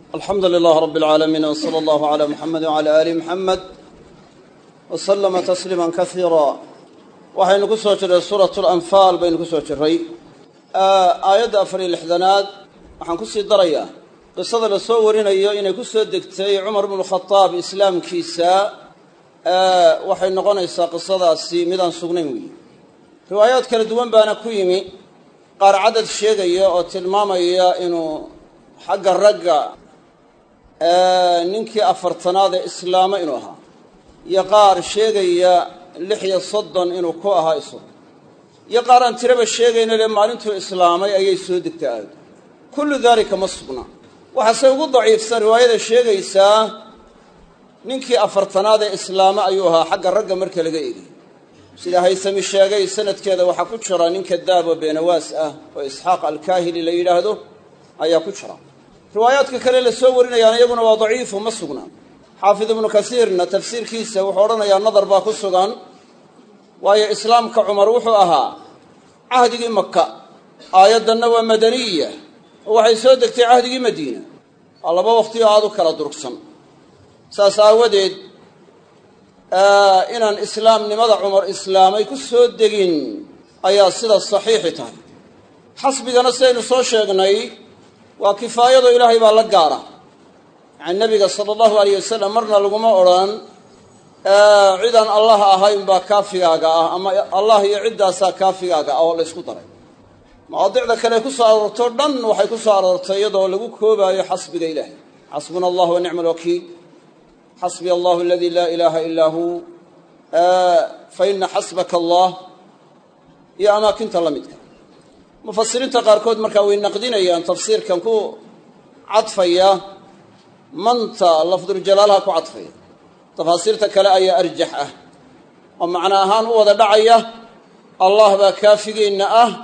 الحمد لله رب العالمين وصلى الله على محمد وعلى آل محمد وسلم تسليما كثيرا. waxaynu ku soo jiray suuratul anfaal baynu ku soo jiray aayadda 4 waxaan ku sii darayaa qisada la soo warinayo inay ku soo degtay Umar ibn Khattab islaamkiisa waxay noqonaysaa qisadaasi mid aan sugnayn weey. riwaayaad kala duwan baana ku yimi qaar cadad sheegaya oo tilmaamaya inuu xagga ragga ninkii afartanaad ee islaama inuu ahaa iyo qaar sheegaya 36 inuu ku ahaa isagu iyo qaar aan tiraba sheegayna le maalintuu islaamay ayay soo degtay kullu dhalika masbuna waxa ugu daciifsan riwaayada sheegaysaa ninkii afartanaad ee islaama ayuu ahaa xagga ragga marka laga eegay sida haysami sheegay sanadkeeda waxa ku jira ninka daabo beenawaas ah oo isxaaq al-kaahili la yiraahdo ayaa ku jira riwaayaadka kale la soo warinayaan iyaguna waa daciif oo masugna xaafid ibn kasiirna tafsiirkiisa wuxuu oranayaa nadar baa ku sugan waayo islaamka Umar wuxuu ahaa ahdigii Makka aayadanna waa madaniya waxay soo degtay ahdigii Madiina laba waqti aad u kala durugsan saas aawadeed inaan islaamnimada Umar islaamay ku soo degin ayaa sida saxiix tahay xasbigana saynu soo sheegnay waa kifaayado ilaahay baa la gaara النبي صلى الله عليه وسلم مرنا لغما أوران عيدان الله أهايم با كافياغا أما الله يعداسا كافياغا أو الله يسكو طري مواضيع ذا كان يكسو أرورتو دن وحا يكسو أرورتو يدو لغو كوبا يحسبك إلهي حسبنا الله ونعم الوكيل حسبي الله الذي لا إله إلا هو فإن حسبك الله يا أما كنت لمدك مفسرين تقاركود مركاوين نقدين أيان تفسير كان كو عطفيا منطا لفظ الجلالها كو عطفية تفاصيلتك لا أي أرجح ومعناها هو ذا دعية الله با كافيين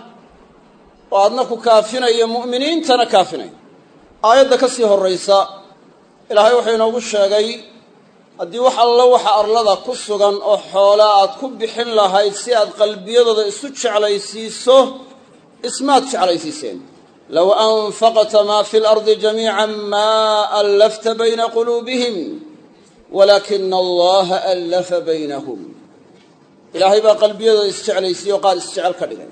وأدنكو كافينا يا مؤمنين تنا كافينا آيات كسيه الرئيسة إلهي وحينا وشاقي أدي وح الله وح أرلدا كسوغان أو حولاات كبحين لها يسياد قلبي ذا إسوتش على يسيسو إسماتش على يسيسين لو أنفقت ما في الأرض جميعا ما ألفت بين قلوبهم ولكن الله ألف بينهم إلهي با قلبي هذا استعلى يسي وقال استعل كريم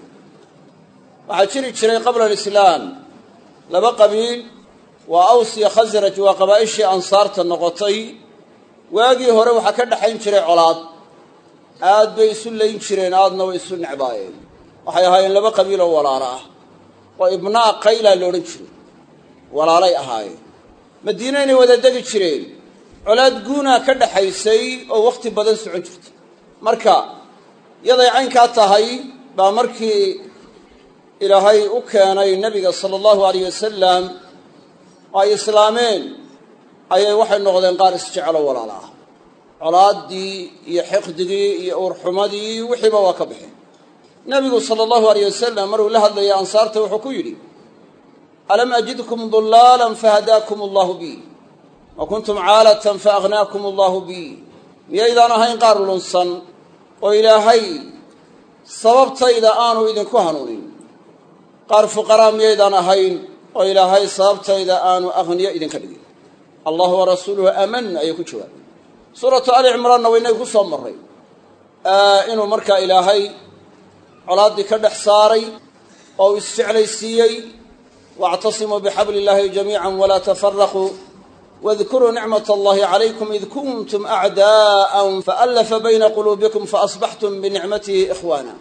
وحشري تشري قبل الإسلام لبا قبيل وأوصي خزرج وقبائش أنصارت النقطي واقي هرو حكد حين شري علاد آد بيسول لين شرين آدنا ويسول نعباين وحيهاين لبا قبيل ولا وابناء قيلة لورنشري ولا لي أهاي مدينين وددق شرين علاد قونا كده حيسي أو وقت بدن سعنجرت مركا يضي عينك أتهاي بامركي إلى هاي أكاني النبي صلى الله عليه وسلم أي إسلامين أي واحد نغضين قار استجعل ولا لا علاد دي يحقدي يأرحمدي وحبا وكبحي النبي صلى الله عليه وسلم مروا لها اللي أنصارته وحكيري ألم أجدكم ضلالا فهداكم الله بي وكنتم عالة فأغناكم الله بي يا إذا نهين قاروا لنصن وإلهي صببت إذا آنوا إذن كهنونين قار فقرام يا إذا نهين وإلهي صببت إذا آنوا أغنياء إذن كبير الله ورسوله أمن أيكو شوال سورة آل عمران وإنه صمرين إنه مركا إلهي علاضي كدح صاري أو استعليسيي واعتصموا بحبل الله جميعا ولا تفرقوا واذكروا نعمة الله عليكم إذ كنتم أعداء فألف بين قلوبكم فأصبحتم بنعمته إخوانا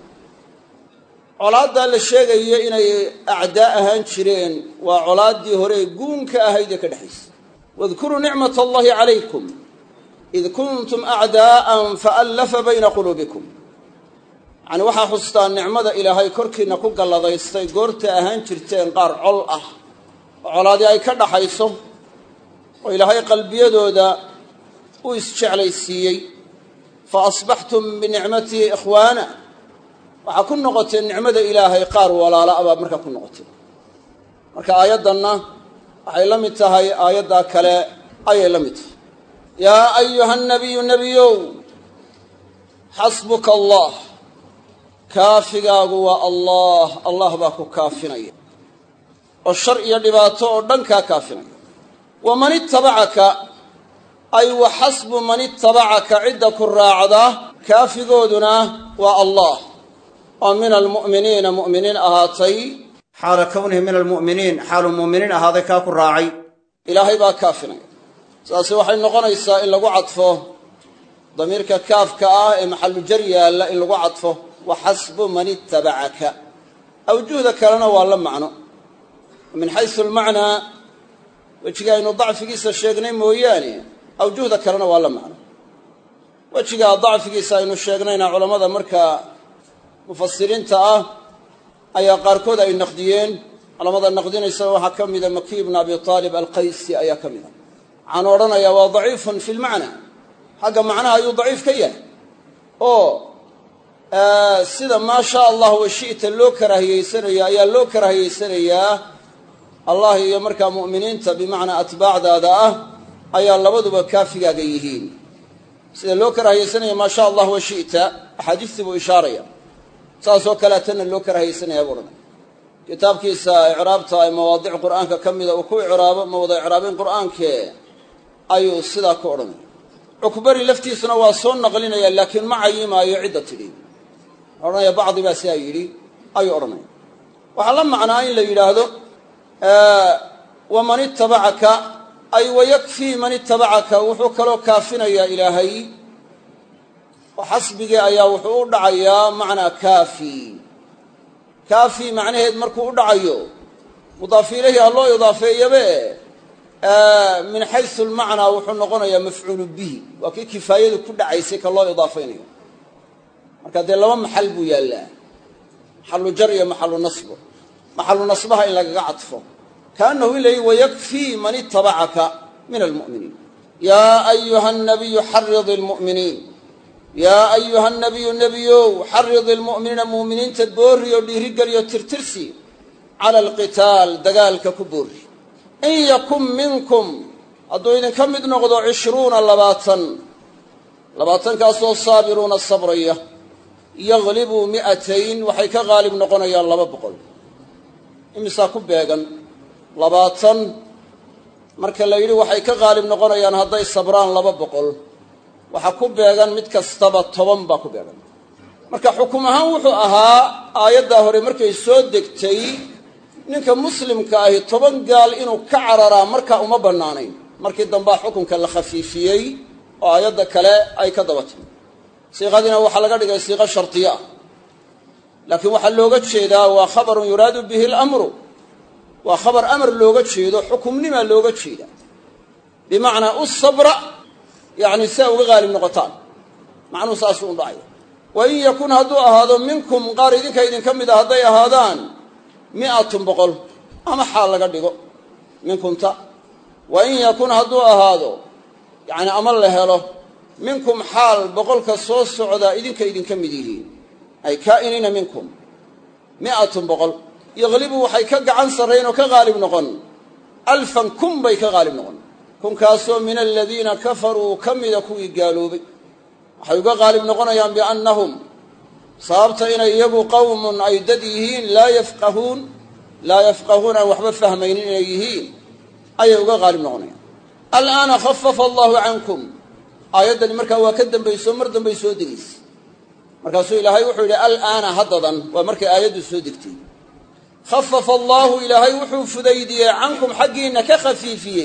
علاضي للشيء إني أعداءها انشرين وعلاضي هري قونك أهيدي كدحيس واذكروا نعمة الله عليكم إذ كنتم أعداء فألف بين قلوبكم يعني waxa xustaan nicmada ilaahay korkiina ku galladaystay goorta ahaan jirteen qaar col ah colaadi ay ka dhaxayso oo ilaahay qalbiyadooda u isjeclaysiiyay fa asbahtum bi ni'mati ikhwana waxa ku noqoteen nicmada ilaahay qaar walaala aba marka ku noqoteen marka aayadanna waxay la mid tahay aayada kale ayay la mid ya ayuha nabiyyu hasbuka allah كافيغاغو الله باكو كافينيا oo shar iyo dhibaato oo dhanka kaafinay waman ittabacaka ay wa xasbu man ittabacaka cidda ku raacda kaafigooduna waa allah oo min almu'miniina mu'miniin ahaatay xaala kownihi min almu'miniin xaaluu mu'miniin ahaaday kaa ku raacay ilaahay baa kaafinaya sidaasi waxay noqonaysaa in lagu cadfo damiirka kaafka ah ee maxallu jar yaalla in lagu cadfo wa xasbu man ittabacaka awjuhda kalena waa la macno min xaysu almacnaa wejiga aynu dacfigiisa sheegnay mooyaane awjuhda kalena waa la macno wejigaa dacfigiisa aynu sheegnayna culammada markaa mufasiriinta ah ayaa qaarkood ay naqdiyeen culamada naqdinaysa waxaa ka mida maki ibnu abi aalib alqaysi ayaa ka mida waxaan odhanayaa waa daciifun fi lmacnaa xagga macnaha ayuu daciif ka yahay oo sida maa shaa allah wa shi'ta loo karaahiyeysanayo ayaa loo karaahiyeysanayaa allah iyo markaa mu'miniinta bimacnaa atbaacdaada ah ayaa labaduba kaafigaaga yihiin sida loo karaahiyeysanaya maa shaa allah wa shi'ta axaadiistii buu ishaaraya saasoo kaleetana loo karaahiyeysanaya buu odhanaya kitaabkiisa icraabta ay mawaadic qur'aanka ka mida uu ku icraabo ma wada icraabin qur'aankee ayuu sidaa ku odhanaya cukbari laftiisuna waa soo naqlinaya laakiin ma cayimaayo cidda tidhi odhanaya bacdi baa sidaa yidhi ayuu odhanaya waxaa la macnaa in la yidhaahdo waman ittabacaka ay wayakfii man ittabacaka wuxuu kaloo kaafinayaa ilaahay oo xasbigii ayaa wuxuu u dhacayaa macnaa kaafi macnaheed markuu u dhacayo mudaaf ilayhi ha loo idaafeeyabe min xaysu almacnaa wuxuu noqonayaa mafcuulu bihi waa kii kifaayadu ku dhacaysay ka loo idaafaynayo marka dee laba maxal buu yaallaa maxalu jar iyo maxalu nasbo maxalu nasbaha in lagaga cadfo kaanahu in la yidhi wayakfii man ittabacaka min almu'miniin yaa ayuha nabiyu xarid ilmu'miniin yaa ayuha nabiyu nebiyow xarid ilmu'miniina mu'miniinta boorri oo dhiirigeliyo tirtirsi cala alqitaal dagaalka ku boorri in yakun minkum hadduu idinka mid noqdo 20 saabiruuna sabraya yaglibuu 200 waxay ka qaalib noqonayaan 200 imisaa ku beegan 20 marka la yidhi waxay ka qaalib noqonayaan hadday sabraan 200 waxaa ku beegan mid kastaba 10 baa ku beegan marka xukum ahaan wuxuu ahaa aayaddaa hore markay soo degtay ninka muslimka ahi 10 gaal inuu ka cararaa markaa uma bannaanayn markii dambaa xukunka la khafiifiyey oo aayadda kale ay ka daba timi siiqadiina waxaa laga dhigay siiqo shardiya ah laakiin waxaa looga jeedaa waa khabarun yuraadu bihi alamru waa khabar amar looga jeedo xukumnimaa looga jeeda bimacnaa u sabra yacni si ay uga qaalib noqotaan macnuhu saasuu u dhacaya wa in yakun hadduu ahaado minkum qaar idinka idinka mid a hadday ahaadaan 100 ama xaal laga dhigo minkumta wa in yakun hadduu ahaado yacni ama la helo minkum xaal 100ka soo socda idinka mid yihiin ay kaa'iniina minkum 100 yaglibu waxay ka gacan sarrayn oo ka qaalib noqon 1000 kun bay ka qaalib noqon kunkaasoo min aladiina kafaruu ka mida kuwii gaaloobay waxay uga qaalib noqonayaan biannahum sababta inay iyagu qowmun ay dad yihiin laa yafqahuun aan waxba fahmaynin inay yihiin ayay uga qaalib noqonayaan al'aana khafafa allahu cankum aayaddani markaa waa ka dambayso mar dambay soo degaysa markaasuu ilaahay wuxuu yidhi al'aana haddadan waa markay aayaddu soo degtay khafafa allaahu ilaahay wuxuu fudaydiyey cankum xaggiinna ka khafiifiyey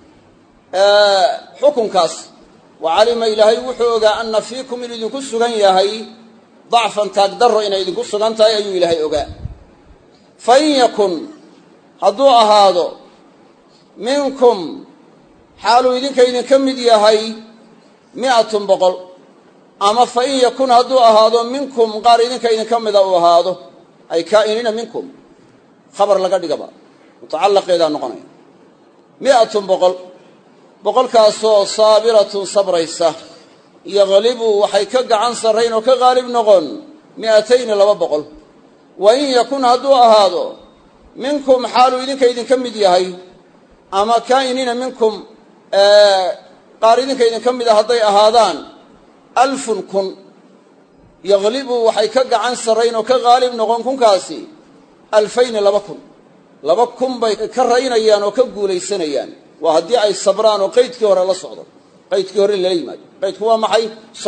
xukunkaas wa calima ilaahay wuxuu ogaa anna fiikum inuu idinku sugan yahay dacfan taagdarro inay idinku sugan tahay ayuu ilaahay ogaa fa in yakun hadduu ahaado minkum xaaluu idinka mid yahay 100 ama fa in yakun hadduu ahaado minkum qaar idinka mida uu ahaado ay kaa'iniina minkum khabar laga dhigaba mutacallaqeedaa noqonaya 100 boqolkaasoo saabiratun sabraysa yaglibu waxay ka gacan sarrayn oo ka qaalib noqon 200 wa in yakun hadduu ahaado minkum xaaluu idinka mid yahay ama kaa'iniina minkum qaar idinka mida hadday ahaadaan 1000 kun yaglibu waxay ka gacan sarrayn oo ka qaalib noqon kunkaasi 2000 2 kun bay ka raynayaan oo ka guulaysanayaan waa haddii ay sabraan oo qaydkii hore la socdo qaydkii hore lala yimaado qaydku waa maxay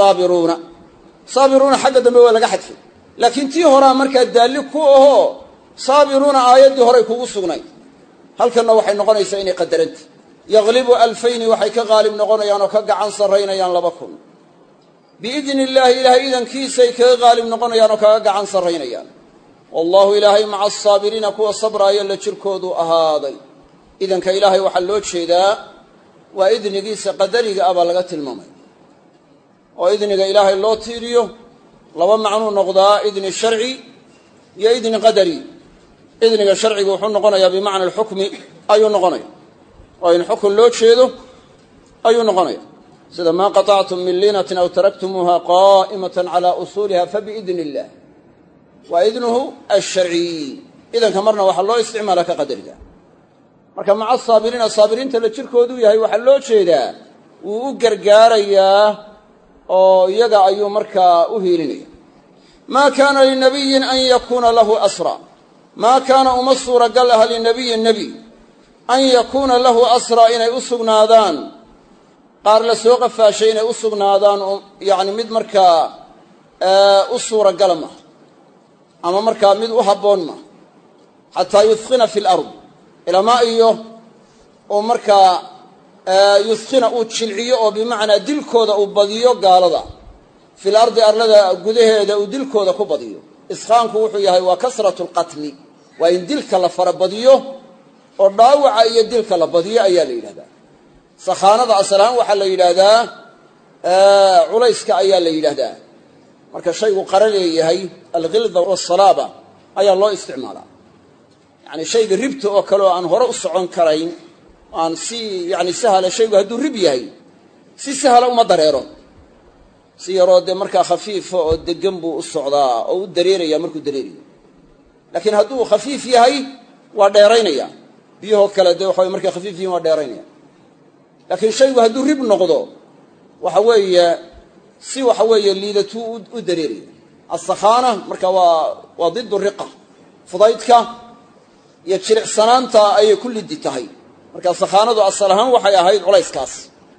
saabiruuna xagga dambe waa laga xadfay laakiin tii horaa markaa daalli ku ahoo saabiruuna aayaddii horay kugu sugnay halkanna waxay noqonaysaa inay qadaranta yaglibu alfayni waxay ka qaalib noqonayaan oo ka gacan sarraynayaan 2,000 biidni illaahi ilaahay idankiisay kaga qaalib noqonayaan oo kaga gacan sarraynayaan wallahu ilaahay maca asaabiriina kuwa sabraaya la jirkoodu ahaaday idanka ilaahay waxaa loo jeedaa waa idnigiisa qadariga ah baa laga tilmaamay oo idniga ilaahay loo tiiriyo laba macnuu noqdaa idni sharci iyo idni qadari idniga sharcigu wuxuu noqonayaa bimacna alxukmi ayuu noqonaya oo in xukun loo jeedo ayuu noqonaya sida maa qaطactum min liinatin aw taraktumuuha qaa'imatan calaa usuuliha fabiidni illah waa idnuhu alsharciy idanka marna waxaa loo isticmaalaa ka qadariga marka maca asaabiriina saabiriinta la jirkooduu yahay waxaa loo jeedaa wuu u gargaarayaa oo iyaga ayuu markaa u hiilinaya maa kaana linabiyin an yakuuna lahu asra maa kaana uma suuragal aha linabiyin nebi an yakuuna lahu asra inay u sugnaadaan qaar la soo qafaashay inay u sugnaadaan yacni mid markaa u suuragala maaha ama markaa mid u habboon maaha xataa yudqina fi lard ilamaa iyo uu markaa yudqina uu jilciyo oo bimacnaa dilkooda uu badiyo gaalada fil ardi arlada gudaheeda uu dilkooda ku badiyo isqaanku wuxuu yahay waa kasratu lqatli waa in dilka la farabadiyo oo dhaawaca iyo dilka la badiyo ayaa la yidhahdaa sakhaanada asal ahaan waxaa la yidhaahdaa culayska ayaa la yidhaahdaa marka shaygu qara leeyahay alghilda waasalaaba ayaa loo isticmaalaa yacni shayga ribta oo kale oo aan hore u socon karayn aan si yani sahla shaygu hadduu rib yahay si sahla uma dareero si yaroo dee markaa khafiifa oo degan buu u socdaa oo u dareeraya markuu dareerayo laakiin hadduu khafiif yahay waa dheeraynaya biyahoo kale dee waxa way markay khafiif yihiin waa dheeraynaya laakiin shaygu hadduu rib noqdo waxa weeye si waxa weeye liidatuu u dareeraya asakhaana marka waa didu riqa fudaydka iyo jilicsanaanta ayay ku liddi tahay marka sakhaanadu asal ahaan waxay ahayd culayskaas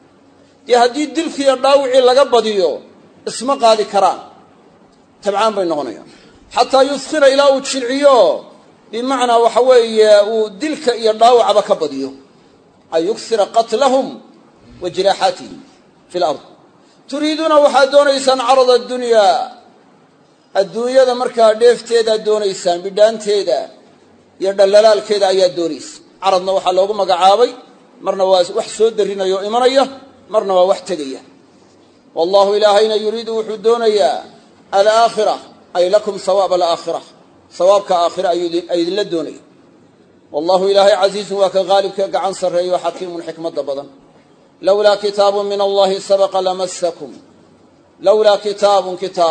dee haddii dilkiiyo dhaawicii laga badiyo isma qaadi karaan tabcaan bay noqonayaan xataa yudqina ilaa uu jilciyo bimacnaa waxa weeye uu dilka iyo dhaawacba ka badiyo ay yuksira qatlahum wa jiraaxaatihim fi lard turiiduuna waxaad doonaysaan carada adunyaa adduunyada markaa dheefteedaad doonaysaan bidhaanteeda iyo dhallalaalkeeda ayaad doonaysa caradna waxaa loogu magacaabay marna waa wax soo darrinaya oo imanaya marna waa wax tegaya wallahu ilaahayna yuriidu wuxuu doonayaa alaakhira ay lakum sawaab alaakhira sawaabka aakhira ay idinla doonaya wallahu ilaahay casiizun waa ka qaalibka gacan sarreeyo xakiimun xikmadda badan lowlaa kitaabun min allahi sabaqa lamassakum lowlaa kitaabun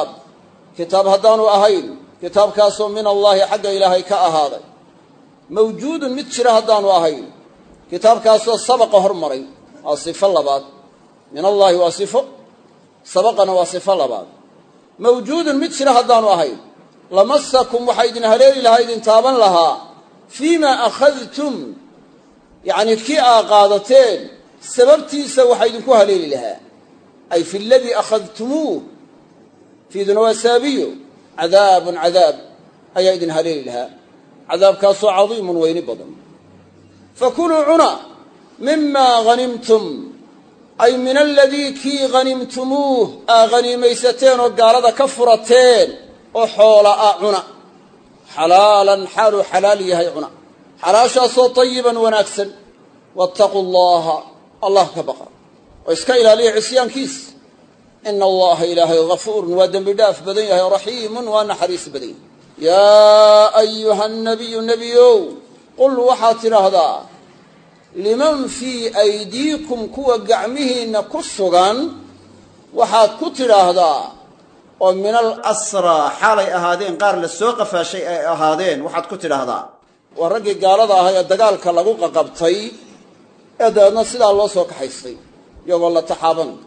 kitaab haddaanu ahayn kitaabkaasoo min allaahi xagga ilaahay ka ahaaday mawjuudun mid jira haddaanu ahayn kitaabkaasoo sabaqa hormaray waa sifo labaad min allaahi waa sifo sabaqana waa sifo labaad mawjuudun mid jira haddaanu ahayn lamassakum waxaa idin haleeli lahaa idin taaban lahaa fii maa akhadtum yacnii kii aa qaadateen sababtiisa waxaa idinku haleeli lahaa ay fi aladii akhadtumuuh fiiduna waa saabiyo cadaabun cadaab ayaa idin haleeli lahaa cadaabkaasoo cadiimun weyni badan fakuluu cuna mimaa hanimtum ay min aladii kii hanimtumuuh aa haniimaysateen oo gaalada ka furateen oo xoola ah cuna xalaalan xaaluu xalaal yahay cuna xalaashaasoo tayiban wanaagsan waataquu allaha allah ka baqa oo iska ilaaliya cisyaankiisa ina allaha ilaahay hafuurun waa dembi dhaaf badan yahay raxiimun waa naxariis badan yahay yaa ayuha nabiyu nebiyow qul waxaad tidhaahdaa liman fii aydiikum kuwa gacmihiinna ku sugan waxaad ku tidhaahdaa oo min alasraa xaalay ahaadeen qaar la soo qafaashay ay ahaadeen waxaad ku tidhaahdaa waa raggii gaalada ahaa ee dagaalka lagu qaqabtay ee dabeedna sidaa loo soo kaxaystay iyagoo la taxaabanay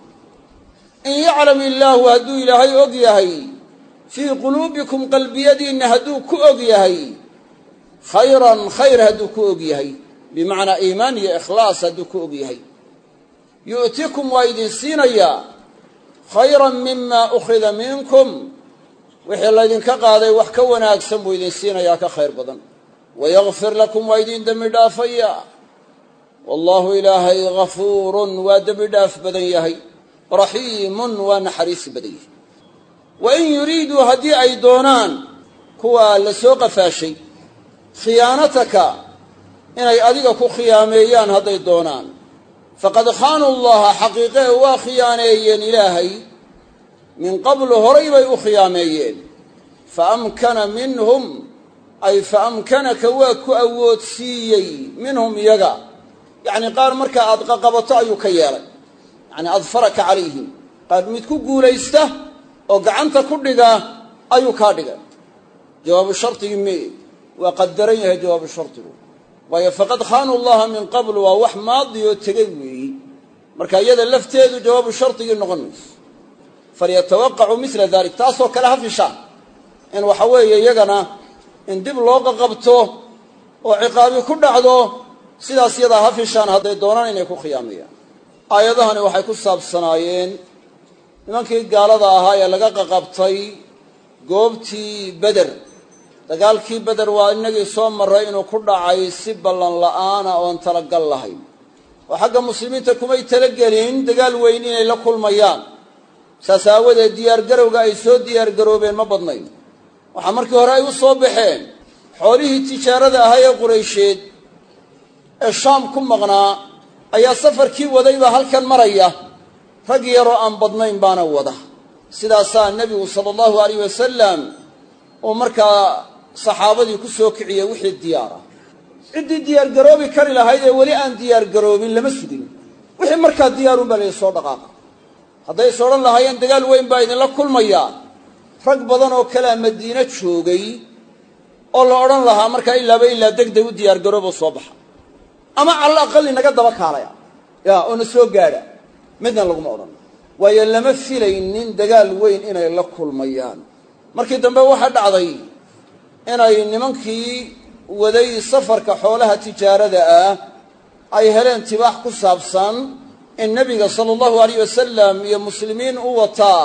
in yaclam illaahu hadduu ilaahay og yahay fii quluubikum qalbiyadiinna hadduu ku og yahay khayran khayr hadduu ku og yahay bimacnaa iimaan iyo ikhlaas hadduu ku og yahay yu'tikum waa idin siinayaa khayran mima ukhida minkum wixii laydinka qaaday wax ka wanaagsan buu idin siinayaa ka khayr badan wayakfir lakum waa idin dembi dhaafayaa wallaahu ilaahay gafuurun waa dembi dhaaf badan yahay raxiimun waa naxariisi badan yahay wain yuriiduu haddii ay doonaan kuwaa la soo qafaashay khiyaanataka inay adiga ku khiyaameeyaan hadday doonaan faqad khaanuu llaha xaqiiqee waa khiyaaneeyeen ilaahay min qablu horay bay u khiyaameeyeen faamkana minhum ay faamkanaka waa ku awoodsiiyey minhum iyaga yacnii qaar markaa aad qaqabato ayuu ka yeelay yacnii adfaraka calayhim qaar mid ku guulaysta oo gacanta ku dhiga ayuu kaa dhigay jawaabu shardigii mee waa qadaran yahay jawaabu shardigu waayo faqad khaanuu llaha min qabl waa wax maadi oo tegey weeyi marka iyada lafteedu jawaabu shardigii noqon mayso falyatawaqacuu mila dalik taasoo kale ha fishaan in waxa weeye iyagana in dib loo qaqabto oo ciqaabi ku dhacdo sidaas yadaa ha fishaan hadday doonaan inay ku khiyaamayaan aayadahani waxay ku saabsanaayeen nimankii gaalada ahaa ee laga qaqabtay goobtii beder dagaalkii beder waa inagii soo marray inuu ku dhacay si ballan la'aana oon talagal lahayn oo xagga muslimiinta kumay talagelin dagaal weyn inay la kulmayaan saas aawadeed diyaargarowga ay soo diyaargaroobeen ma badnayn waxaa markii hore ay u soo baxeen xoolihii tijaarada ahaa ee quraysheed ee shaam ku maqnaa ayaa safarkii waday baa halkan maraya rag yaroo aan badnayn baana wada sidaasaa nebigu sala allahu alayh wasalam uu markaa saxaabadii ku soo kiciyey wixii diyaara ciddii diyaargaroobi kari lahayd ee weli aan diyaargaroobin lama sugin wixii markaa diyaarunbaa laydin soo dhaqaaqa hadday is odhan lahaayeen dagaal weyn baa idinla kulmayaa rag badan oo kalea madiine joogay oo la odhan lahaa markaa ilaaba ilaa degdeg u diyaargaroobo soo baxa ama cala aqali naga daba kaalaya oo na soo gaadha midna laguma odhan waayo lama filaynin dagaal weyn inay la kulmayaan markii dambe waxaa dhacday inay nimankii waday safarka xoolaha tijaarada ah ay heleen tibaax ku saabsan in nebiga sala allahu alayh wasalam iyo muslimiin u wataa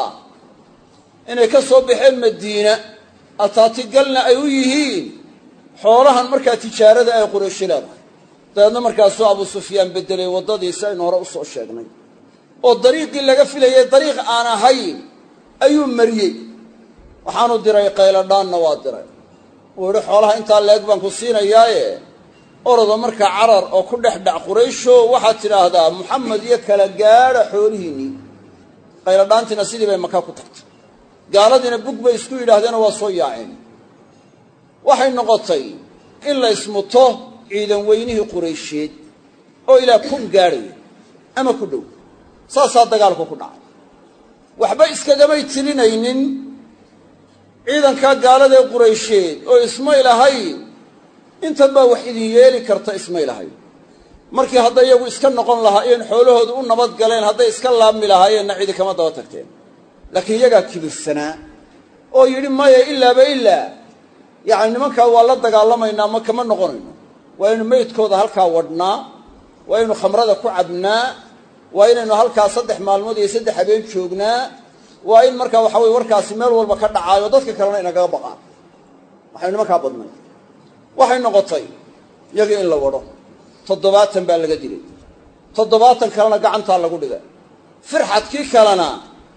inay ka soo baxeen madiina ataatigalna ay u yihiin xoolahan markaa tijaarada ay qurayshi leedahay dabeedna markaasuu abu sufyaan beddelay waddadiisi aynu hore u soo sheegnay oo dariiqii laga filayay dariiq aan ahayn ayuu mariyey waxaanu diray qayladhaanna waa diray wuu yidhi xoolaha intaa leeg baan ku siinayaaye orodo markaa carar oo ku dhex dhac quraysho waxaad tidhaahdaa muxamed iyo kala gaadha xoolihiinnii qayladhaantiina sidii bay maka ku tagtay gaaladiina bug bay isku yidhaahdeenoo waa soo yaaceen waxay noqotay in la ismuto ciidan weynihii quraysheed oo ilaa kun gaadhaya ama ku dhow saasaa dagaalku ku dhacay waxba iskagamay tirinaynin ciidankaa gaalada ee quraysheed oo ismay lahayn intan baa wax idin yeeli karta ismay lahayn markii hadday iyagu iska noqon lahaayeen xoolahoodu u nabad galeen hadday iska laabmi lahaayeenna cidi kama daba tagteen laakiin iyagaa kibirsanaa oo yidhi maya ilaaba ilaa yacni nimankaa waa la dagaalamaynaa ma kama noqonayno waa inaynu meydkooda halkaa wadhnaa waa inaynu khamrada ku cabnaa waa inaynu halkaa 3 maalmood iyo 3 habeen joognaa waa in markaa waxa weye warkaasi meel walba ka dhacaayo dadka kalena inagaga baqaan waxaynu nimankaa badnay waxay noqotay iyagii in la wadho 70 baa laga dilay 70 kalena gacantaa lagu dhigay firxadkii kalena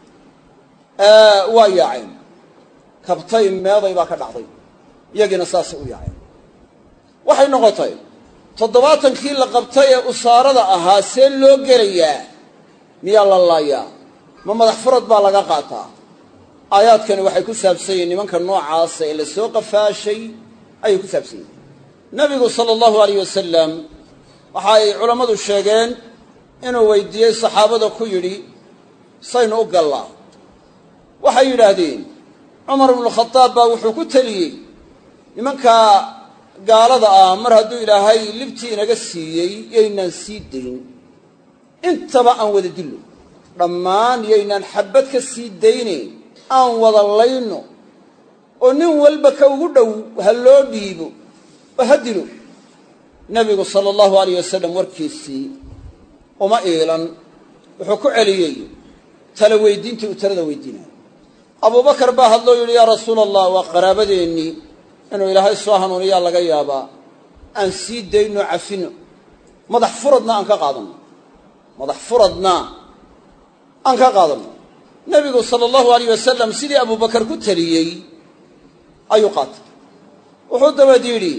waa yaaceen kabtay meeday baa ka dhacday iyagiina saasay u yaaceen waxay noqotay 70kii la qabtay ee usaarada ahaa see loo gelayaa miyaa la laayaa ma madax furad baa laga qaataa aayaadkani waxay ku saabsan yihiin nimanka noocaasa ee la soo qafaashay ayay ku saabsan yihiin nabigu sala allahu alayh wasalam waxa ay culammadu sheegeen inuu weydiiyey saxaabada ku yidhi saynu u gallaa waxay yidhaahdeen cumar ibnukhadaab baa wuxuu ku teliyey nimanka gaalada ah mar hadduu ilaahay libtii inaga siiyey yaynaan sii dayn intaba aan wada dillo dhammaan yaynaan xabbad ka sii daynayn aan wada layno oo nin walba ka ugu dhow ha loo dhiibo oo ha dilo nebigu sala allahu alayh wasalam warkiisii uma iilan wuxuu ku celiyey tala weydiintii uu talada weydiinayo abubakar baa hadloo yidhi yaa rasuula allah waa qaraabadeennii inuu ilaahay soo hanuuniyaa laga yaabaa aan sii dayno cafino madax furadna aan ka qaadanno madax furadna aan ka qaadanno nebigu sala allahu alayh wasalam sidii abubakar ku taliyey ayuu qaatay wuxuu dabeed yidhi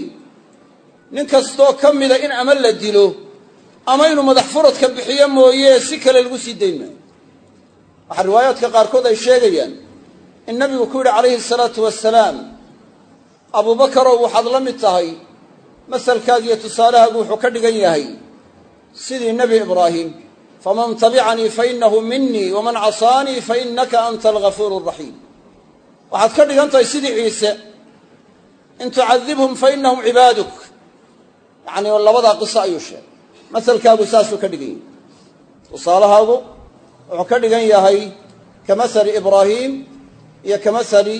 nin kastoo ka mida in ama la dilo ama inuu madax furadka bixiyo mooye si kale lagu sii dayn maayo waxaa riwaayaadka qaarkood ay sheegayaan in nebigu ku yidhi calayhi salaatu wasalaam abubakarow waxaad la mid tahay masalkaagiiyo tusaalahaagu wuxuu ka dhigan yahay sidii nebi ibraahim faman tabicanii fainahu minii waman casaanii fainaka anta algafuuru araxiim waxaad ka dhigan tahay sidii ciise in tucadibhum fainahum cibaaduk yacni labadaa qiso ayuu sheegay masalkaagu saasuu ka dhigan yahay tusaalahaagu wuxuu ka dhigan yahay ka masali ibraahim iyo ka masali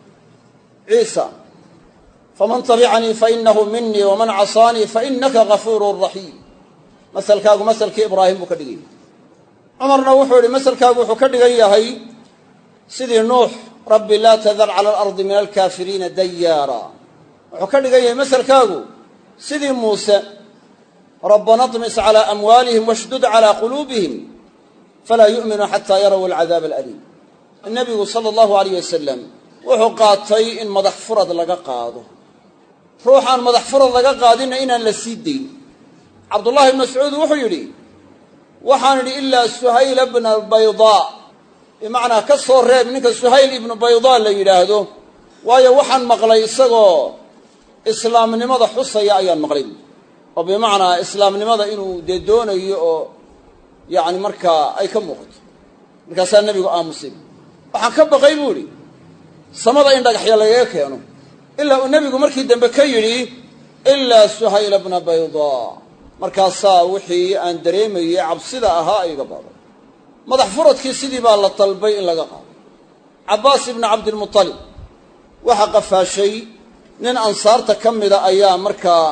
ciisa faman tabicanii fainahu minii waman casaanii fainaka gafuuru raxiim masalkaagu masalkii ibraahim buu ka dhigan yahay cumarna wuxuu idhi masalkaagu wuxuu ka dhigan yahay sidii nuux rabbi laa tadar cala alardi min alkaafiriina dayaara wuxuu ka dhigan yahay masalkaagu sidii muuse rabbana طmis calى amwaalihim washdud calى quluubihim falaa yu'minuu xataa yaraw alcadaab alaliim nebigu sala allahu alayh wasalam wuxuu qaatay in madax furad laga qaado ruuxaan madax furad laga qaadinna inaan la sii dayn cabdullahi ibn mascuud wuxuu yidhi waxaan idhi ilaa suhayla bna baydaa bimacnaa ka soo reeb ninka suhayl ibnu baydaa la yidhaahdo waayo waxaan maqlay isagoo islaamnimada xusaya ayaan maqlay oo bimacnaa islaamnimada inuu dee doonayo oo yacni markaa ay ka muuqato markaasaa nebigu aamusay waxaan ka baqay buu idhi samada in dhagaxya lagaga keeno ilaa uu nebigu markii dambe ka yidhi ilaa suhayla bna baydaa markaasaa wixii aan dareemayey cabsida ahaa ay iga baaday madax furadkii sidii baa la dalbay in laga qaado cabbaas ibnu cabdilmutalib waxaa qafaashay nin ansaarta ka mida ayaa markaa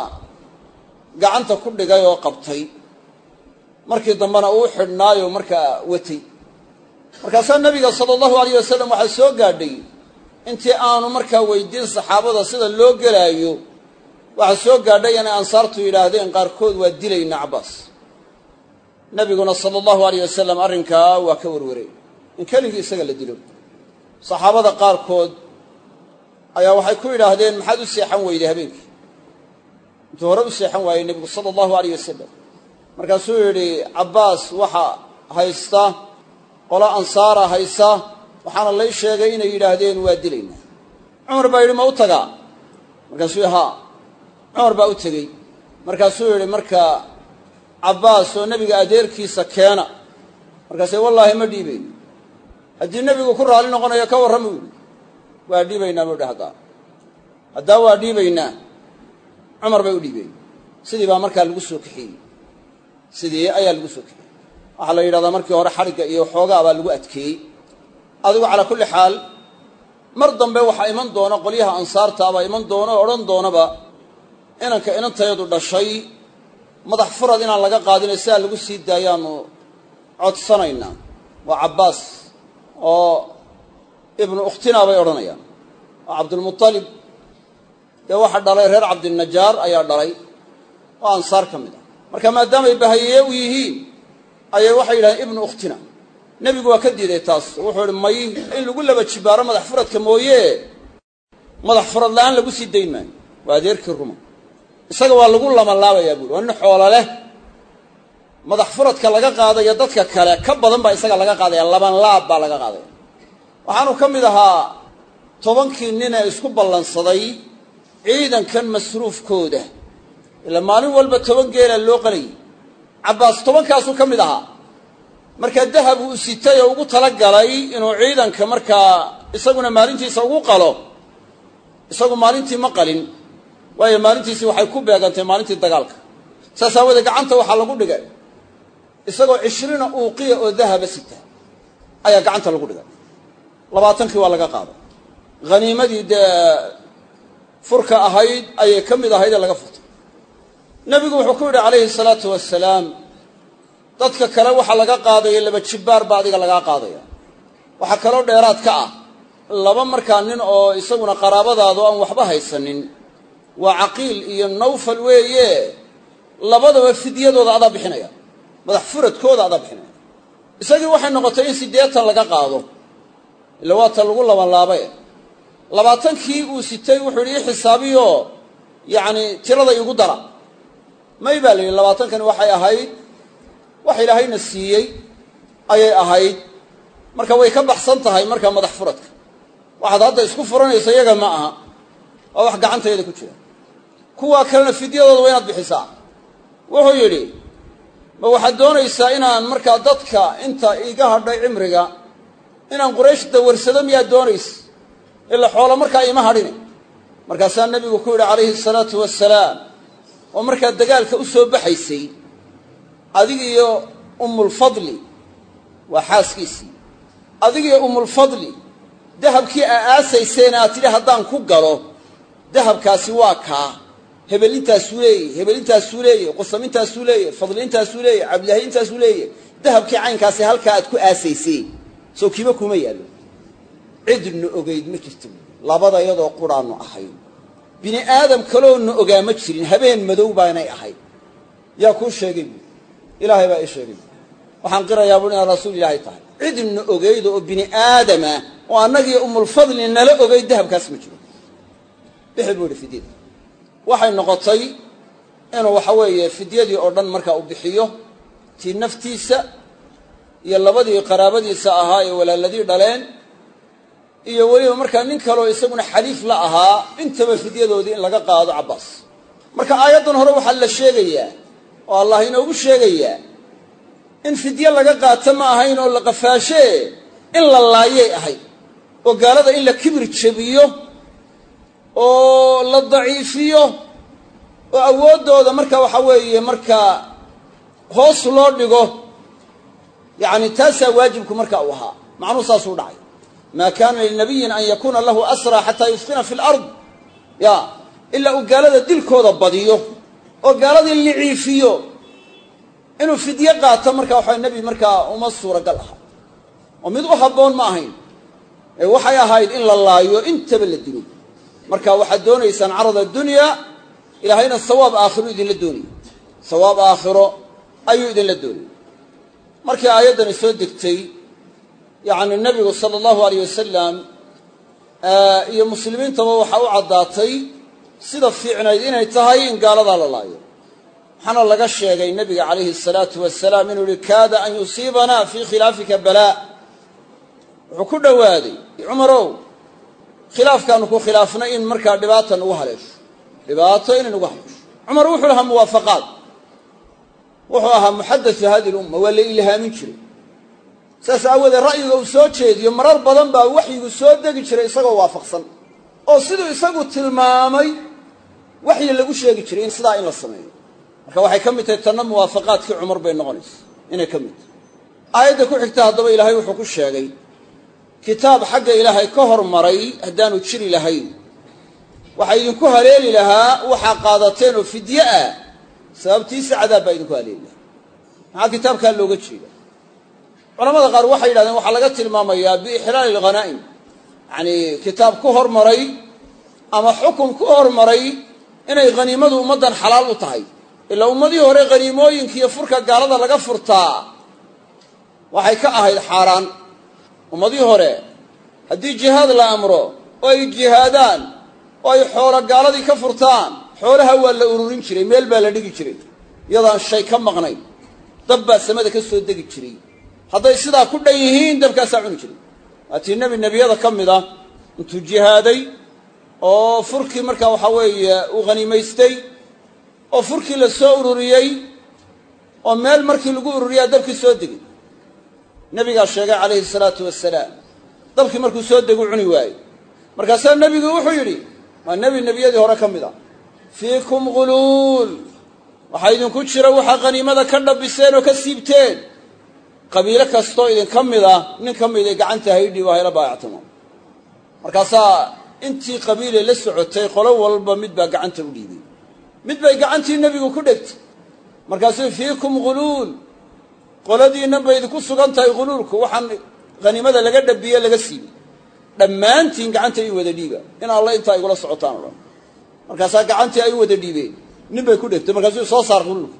gacanta ku dhigay oo qabtay markii dambena uu xidhnaayo markaa watay markaasaa nebiga sala allahu alayh wasalam waxaa soo gaadhay intii aanu markaa weydiin saxaabada sida loo gelaayo waxaa soo gaadhay inay ansaartu yidhaahdeen qaarkood waa dilaynaa cabbaas nebiguna sala allahu alayh wasalam arrinkaa waa ka warwaray in keligii isaga la dilo saxaabada qaarkood ayaa waxay ku yidhaahdeen maxaad u seexan weyday habeenkii intuu hore u seexan waayey nebigu sala allahu alayh wasalam markaasuu yidhi cabbaas waxa haysta qolo ansaara haysa waxaana lay sheegay inay yidhaahdeen waa dilaynaa cumar baa yidhi ma u tagaa markaasuu yidhi haa cumar baa u tegey markaasuu yidhi markaa cabbaas oo nebiga adeerkiisa keena markaasee wallaahi ma dhiibayn haddii nebigu ku raalli noqonayo ka warrama u yidhi waa dhiibaynaa buu yidhi haddaa waa dhiibaynaa cumar bay u dhiibeen sidii baa markaa lagu soo kaxeeyey sidii ayaa lagu soo kaxeeyey waxaa la yidhahdaa markii hore xadhigga iyo xoogaa baa lagu adkeeyey adigu calaa kulli xaal mar dambe waxaa iman doona qolyaha ansaarta baa iman doona oo odhan doonaba inanka inantayadu dhashay madax furad inaan laga qaadinay sidaa lagu sii daayaanu codsanaynaa waa cabbaas oo ibnu ukhtinaa bay odhanayaan oo cabdulmutalib dee waxa dhalay reer cabdinajaar ayaa dhalay oo ansaar ka mid ah marka maadaamay bahayeye u yihiin ayay waxay yidhahdeen ibnu ukhtina nebigu waa ka diiday taas wuxuu idhi may in lagu laba jibaaro madax furadka mooye madax furad la'aan lagu sii dayn maayo waa adeerkii ruma isaga waa lagu lamalaabayaa buuri waa nin xoolo leh madax furadka laga qaadaya dadka kale ka badan baa isaga laga qaadaya laban laab baa laga qaadaya waxaanu ka mid ahaa 10kii nin ee isku ballansaday ciidankan masruufkooda ila maalin walba 10 geela loo qalayay cabbaas 10kaasuu ka mid ahaa markaa dahab uu sitay oo ugu talagalay inuu ciidanka markaa isaguna maalintiisa ugu qalo isagu maalintii ma qalin waayo maalintiisii waxay ku beegantay maalintii dagaalka saas aawadeed gacanta waxaa lagu dhigay isagoo 20 uuqiya oo dahaba sita ayaa gacanta lagu dhigay 20kii waa laga qaaday haniimadii dee furka ahayd ayay ka mid ahayd ee laga furtay nebigu wuxuu ku yidhi calayhi salaatu wasalaam dadka kale waxa laga qaadaya laba jibbaar baa adiga lagaa qaadaya waxaa kaloo dheeraad ka ah laba markaa nin oo isaguna qaraabadaadu aan waxba haysanin waa caqiil iyo nawfal weeye labadaba fidyadooda adaa bixinaya madax furadkooda adaa bixinaya isagii waxay noqotay in 80 laga qaado ila waata lagu labanlaabay 20kii uu sitay wuxuu yidhi xisaabiyo yacni tirada igu dara may baa layidhi 20kani waxay ahayd wax ilaahayna siiyey ayay ahayd marka way ka baxsan tahay markaa madax furadka waxaad hadda isku furanaysa iyaga ma aha waa wax gacanteeda ku jira kuwaa kalena fidyadooda waa inaad bixisaa wuxuu yidhi ma waxaad doonaysaa inaan markaa dadka inta iga hadhay cimriga inaan quraysh dawarsado miyaad doonaysa ila xoolo markaa ima hadhine markaasaa nebigu ku yidhi calayhi salaatu wasalaam oo markaa dagaalka u soo baxaysay adigiyo ummulfadli waa xaaskiisii adigiyo ummulfadli dahabkii aasayseen aad tidhi haddaan ku galo dahabkaasi waa kaa hebelintaasuu leeyahy hebelintaasuu leeyahy qusamintaasuu leeyahy fadliintaasuu leeyahy cabdilahi intaasuu leeyahy dahabkii caynkaasi halkaa aad ku aasaysay soo kiiba kuma yaallo cidna ogayd ma jirto labada iyadoo quraannu ahayd bini aadam kaloona ogaa ma jirin habeen madow baanay ahayd yaa kuu sheegay buui ilaahay baa ii sheegay waxaan qirayaa bui inaad rasuul ilaahay tahay cidna ogayda oo bini aadama oo annagii ummulfadli nala ogayd dahabkaas ma jiro bixi buu idhi fidyada waxay noqotay inuu waxa weeye fidyadii oo dhan markaa u bixiyo tii naftiisa iyo labadii qaraabadiisa ahaa ee walaaladii dhaleen iyo weliba markaa nin kaloo isaguna xaliif la ahaa intaba fidyadoodii in laga qaado cabbaas marka aayaddan hore waxaa la sheegayaa oo allah inoogu sheegayaa in fidye laga qaato ma ahayn oo la qafaashee in la laayay ahayd oo gaalada in la kibir jabiyo oo la daciifiyo oo awooddooda marka waxa weeye markaa hoos loo dhigo yacni taasaa waajibku marka uu ahaa macnuhu saasuu dhacay maa kaana linabiyin an yakuuna lahu asraa xataa yuftina fi lard ya ilaa uu gaalada dilkooda badiyo oo gaaladii liciifiyo inuu fidye qaato marka waxaa nebi markaa uma suuragal aha oo mid u habboon ma ahayn ee waxay ahayd in la laayo intaba la dilo marka waxaad doonaysaan carad addunya ilaahayna sawaab aakhiro idinla doonaya sawaab aakhiro ayuu idinla doonaya markii aayaddani soo degtay yacni nebigu sala allahu alayh wasalam iyo muslimiintaba waxaa u caddaatay sida fiicnayd inay tahay in gaaladaa la laayo waxaana laga sheegay nebiga calayhi asalaatu wasalaam inuu yihi kaada an yusiibanaa fii khilaafika balaa wuxuu ku dhowaaday cumarow khilaafkaanu ku khilaafnay in markaa dhibaata nagu haleesho dhibaato inay nagu haleesho cumar wuxuu lahaa muwaafaqaad wuxuu ahaa muxaddathu hadihi lumma waa la ilhaamin jiray saas aawoodee ra'yiga uu soo jeediyo marar badan baa waxyigu soo degi jiray isagoo waafaqsan oo siduu isagu tilmaamay waxyi lagu sheegi jiray in sidaa in la sameeyo marka waxay ka mid tahay tanna muwaafaqaadkii cumar bay noqonaysa inay ka mid tahay aayadda ku xigta haddaba ilaahay wuxuu ku sheegay kitaab xagga ilaahay ka hormaray haddaanu jiri lahayn waxaa idinku haleeli lahaa waxaa qaadateen oo fidye ah sababtiisa cadaab baa idinku haleeli lahaa maxaa kitaabkaa looga jeeda culamada qaar waxay yidhahdeen waxaa laga tilmaamayaa biixlaali alghanaa'im yacanii kitaab ku hormaray ama xukun ku hormaray inay haniimadu ummaddan xalaal u tahay ilaa ummadihii hore haniimooyinkiiyo furka gaalada laga furtaa waxay ka ahayd xaaraan ummadihii hore haddii jihaad la amro oo ay jihaadaan oo ay xoolo gaaladii ka furtaan xoolaha waa la ururin jiray meel baa la dhigi jiray iyadaan shay ka maqnayn dab baa samada ka soo degi jiray hadday sidaa ku dhan yihiin dabkaasaa cuni jiray waatii nebiyada ka mid ah intuu jihaaday oo furkii markaa waxaa weeye uu haniimaystay oo furkii la soo ururiyey oo meel markii lagu ururiyaa dabkii soo degay nebigaa sheegay calayhi salaatu wasalaam dabkii markuu soo degu cuni waayey markaasaa nebigu wuxuu yidhi waa nebiyadii hore ka mid ah fiikum ghuluul waxaa idinku jira waxaa haniimada ka dhabbiseen oo ka siibteen qabiilo kastoo idinka mid ah nin ka mid ee gacanta haydhii waa hayla baayactamo markaasaa intii qabiile la socotay qolo walba mid baa gacanta u dhiibay mid bay gacantii nebigu ku dhegtay markaasuu fiikum ghuluul qoladiinnan bay idinku sugan tahay ghuluulku waxaan haniimada laga dhabiye laga siibay dhammaantiin gacanta ii wada dhiiba in alla intaa igula socotaan o dhan markaasaa gacantii ay u wada dhiibeen nin bay ku dhegtay markaasuu soo saar ghuluulku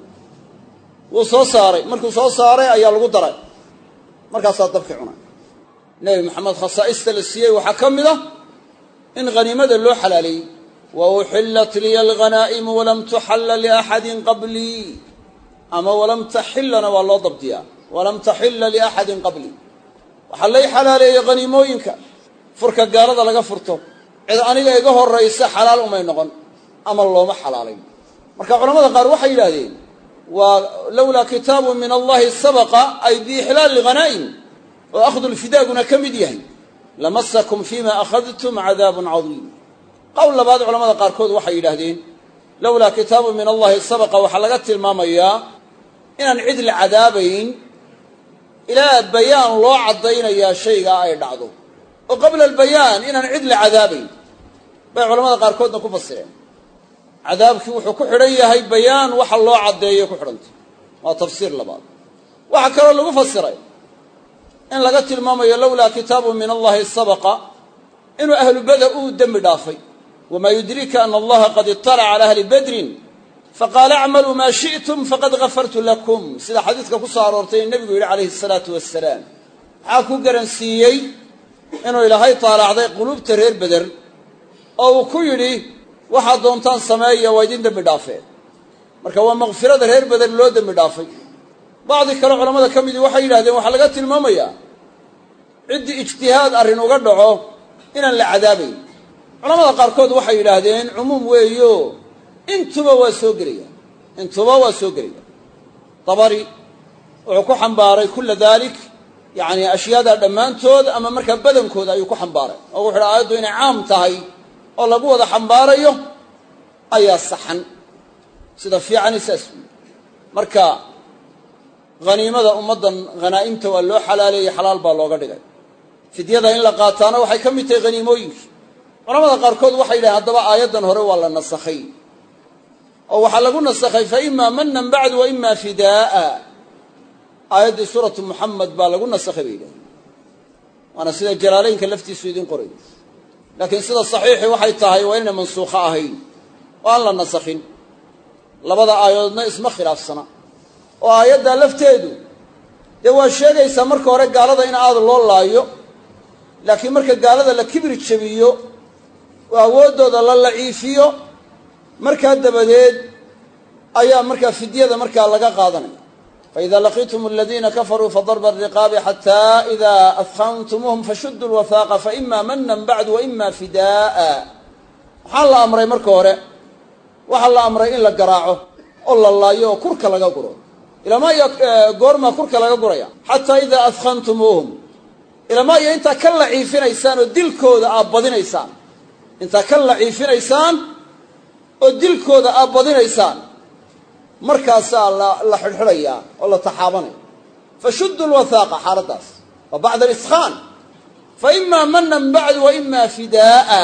wuu soo saaray markuu soo saaray ayaa lagu daray markaasaa dabkii cunay nebi maxamed khasaa'ista la siiyey waxaa ka mid ah in haniimada loo xalaaleeyey wa uxillat liya alghanaa'imu walam tuxalla liaxadin qablii ama walam taxillana waa loo dabdiyaa walam taxilla liaxadin qablii waxaa lay xalaaleeyey haniimooyinka furka gaalada laga furto cid aniga iga horraysa xalaal umay noqon ama looma xalaalayn marka culamada qaar waxay yidhaahdeen waa lowlaa kitaabun min allahi sabaqa ay biixlaali hanaa'im oo akhdu lfidaaguna ka mid yahay lamasakum fiima akhadtum cadaabun cadiim qowl labaad culamada qaarkood waxay yidhaahdeen lowlaa kitaabun min allahi sabaqa waxaa laga tilmaamayaa inaan cid la cadaabayn ilaa bayaan loo caddaynayaa shaygaa ay dhacdo oo qabla albayaan inaan cid la cadaabayn bay culamada qaarkoodna ku fasireen cadaabkii wuxuu ku xidhan yahay bayaan waxa loo caddeeyo ku xidhantay waa tafsiir labaad waxaa kaloo lagu fasiray in laga tilmaamayo lowlaa kitaabun min allahi sabaqa inuu ahlu beder uu dembi dhaafay wamaa yudrika ana allaha qad iطalaca cala ahli badrin faqaala acmaluu maa shi'tum faqad gafartu lakum sida xadiidka ku soo aroortay in nebigu yidhi calayhi asalaatu wassalaam maxaa ku garansiiyey inuu ilaahay taalacday quluubta reer beder oo uu ku yidhi waxaad doontaan sameeya waa idin dembi dhaafeen marka waa makfirada reer beder loo dembi dhaafay bacdi kale culamada ka midii waxay yidhahdeen waxaa laga tilmaamayaa ciddii ijtihaad arrin uga dhaco inaan la cadaabayn culamada qaarkood waxay yidhaahdeen cumuum weeyo intuba waa soo gelaya dabari wuxuu ku xambaaray kulla daalik yacni ashyaadaa dhammaantood ama markaa badankooda ayuu ku xambaaray oo wuxu uhi aayaddu inay caam tahay oo lagu wada xambaarayo ayaa saxan sida fiicani saas weyi marka haniimada ummaddan hanaa'imta waa loo xalaaleeyey xalaal baa looga dhigay fidyada in la qaataana waxay ka mid tahay haniimooyinkii culamada qaarkood waxay yidhahen haddaba aayaddan hore waa la nasakhay oo waxaa lagu nasakhay fa imaa manan bacdu wa imaa fidaa'a aayaddii suuratu muxamed baa lagu nasakhay bay yidhahen waana sida jalaalaynka laftiisu idin qoray laakiin sida saxiixii waxay tahay waa inayna mansuukho ahayn oo aan la nasakhin labada aayadoodna isma khilaafsana oo aayaddaa lafteedu dee waa sheegaysaa marka hore gaalada in aad loo laayo laakiin marka gaalada la kibri jabiyo oo awooddooda la laciifiyo markaa dabadeed ayaa markaa fidyada markaa laga qaadanaya faida laqiitum aladiina kafaruu fadarba ariqaabi xataa idaa adkhantumuuhum fashuduu lwahaaqa faima manan bacdu waima fidaa'a waxaa la amray marka hore waxaa la amray in la garaaco oo la laayo oo kurka laga guro ilamaa iyo goormaa kurka laga guraya xataa idaa adkhantumuuhum ilamaa iyo intaa ka laciifinaysaan oo dilkooda aad badinaysaan intaa ka laciifinaysaan oo dilkooda aad badinaysaan markaasaa la xidhxidhayaa oo la taxaabanaya fashuduu lwahaaqa xaaladdaas wa bacda aliskhaan fa imaa manan bacdu wa imaa fidaa'a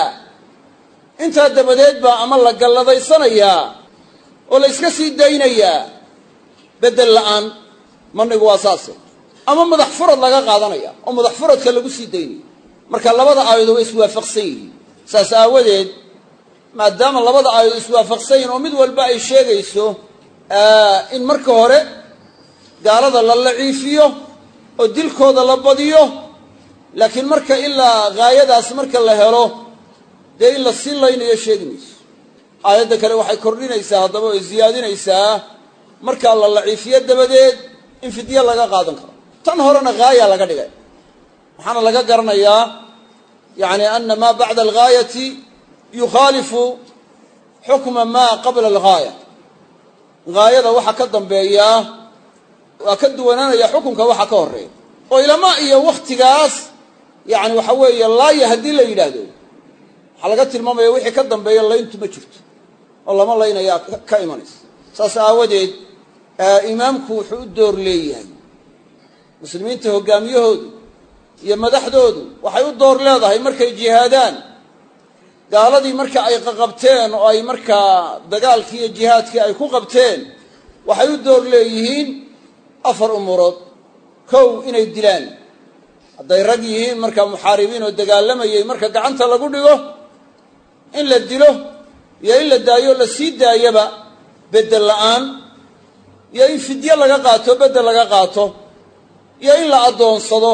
intaa dabadeed baa ama la galladaysanayaa oo la iska sii daynayaa beddel la'aan manigu waa saase ama madax furad laga qaadanaya oo madax furadka lagu sii daynaya marka labada aayadood way iswaafaqsan yihiin saas aawadeed maadaama labada aayadood iswaafaqsan yihiin oo mid walba ay sheegayso in marka hore gaalada la laciifiyo oo dilkooda la badiyo laakiin marka ilaa gaayadaas marka la helo dee in la sii laynayo sheegi mayso aayadda kale waxay kordhinaysaa haddaba oo ziyaadinaysaa markaa la laciifiyo dabadeed in fidye laga qaadan karo tan horena gaaya laga dhigay waxaana laga garanayaa yani ana maa bacda algaayati yukhaalifu xukma maa qabla algaaya gaayada waxa ka dambeeyaa waa ka duwanaanaya xukunka waxa ka horeeya oo ilamaa iyo wakhtigaas yani waxa weeye laaya haddii la yidhaahdo waxaa laga tilmaamaya wixii ka dambeeya layntu ma jirto oo lama laynayaa ka imanaysa saas aawadeed imaamku wuxuu u door leeyahay muslimiinta hoggaamiyahoodu iyo madaxdoodu waxay u door leedahay markay jihaadaan gaaladii marka ay qaqabteen oo ay markaa dagaalkii iyo jihaadkii ay ku qabteen waxay u door leeyihiin 4 umurood. kow, inay dilaan hadday rag yihiin markaa muxaaribiin oo dagaalamayay marka gacanta lagu dhigo in la dilo iyo in la daayo la sii daayaba bedel la'aan, iyo in fidye laga qaato bedel laga qaato, iyo in la addoonsado.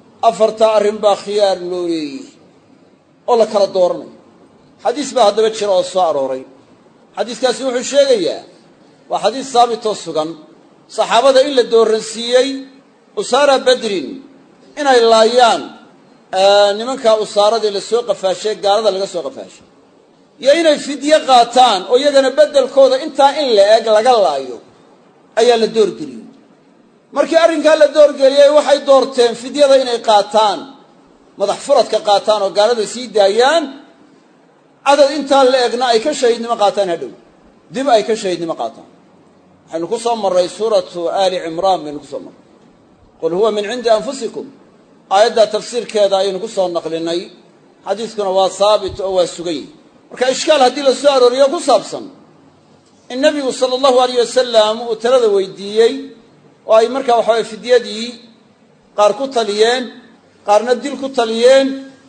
4 arrin baa khiyaar loo leeyahay oo la kala dooranayo. xadiis baa haddaba jira oo soo arooray. xadiiskaasi wuxuu sheegayaa, waa xadiis saabitoo sugan, saxaabada in la dooransiiyey usaara badrin inay laayaan nimankaa usaaradii la soo qafaashay, gaalada laga soo qafaashay, iyo inay fidye qaataan oo iyagana beddelkooda intaa in la eg laga laayo ayaa la doorgeliyey. markii arrinkaa la doorgeliyey waxay doorteen fidyada inay qaataan, madax furadka qaataan oo gaalada sii daayaan, cadad intaa la egna ay ka shahiidnimo qaataan, hadhow dib ay ka shahiidnimo qaataan. waxaynu ku soo marray suuratu aali cimraan baynu ku soo marray, qul huwa min cindi anfusikum, aayaddaa tafsiirkeeda ayaynu ku soo naqlinay. xadiiskuna waa haabit oo waa sugan yihi. marka ishkaal haddii la soo arooriyo ku saabsan in nebigu sala allahu alayh wasalam uu talada weydiiyey oo ay markaa waxaway fidyadii qaar ku taliyeen, qaarna dil ku taliyeen,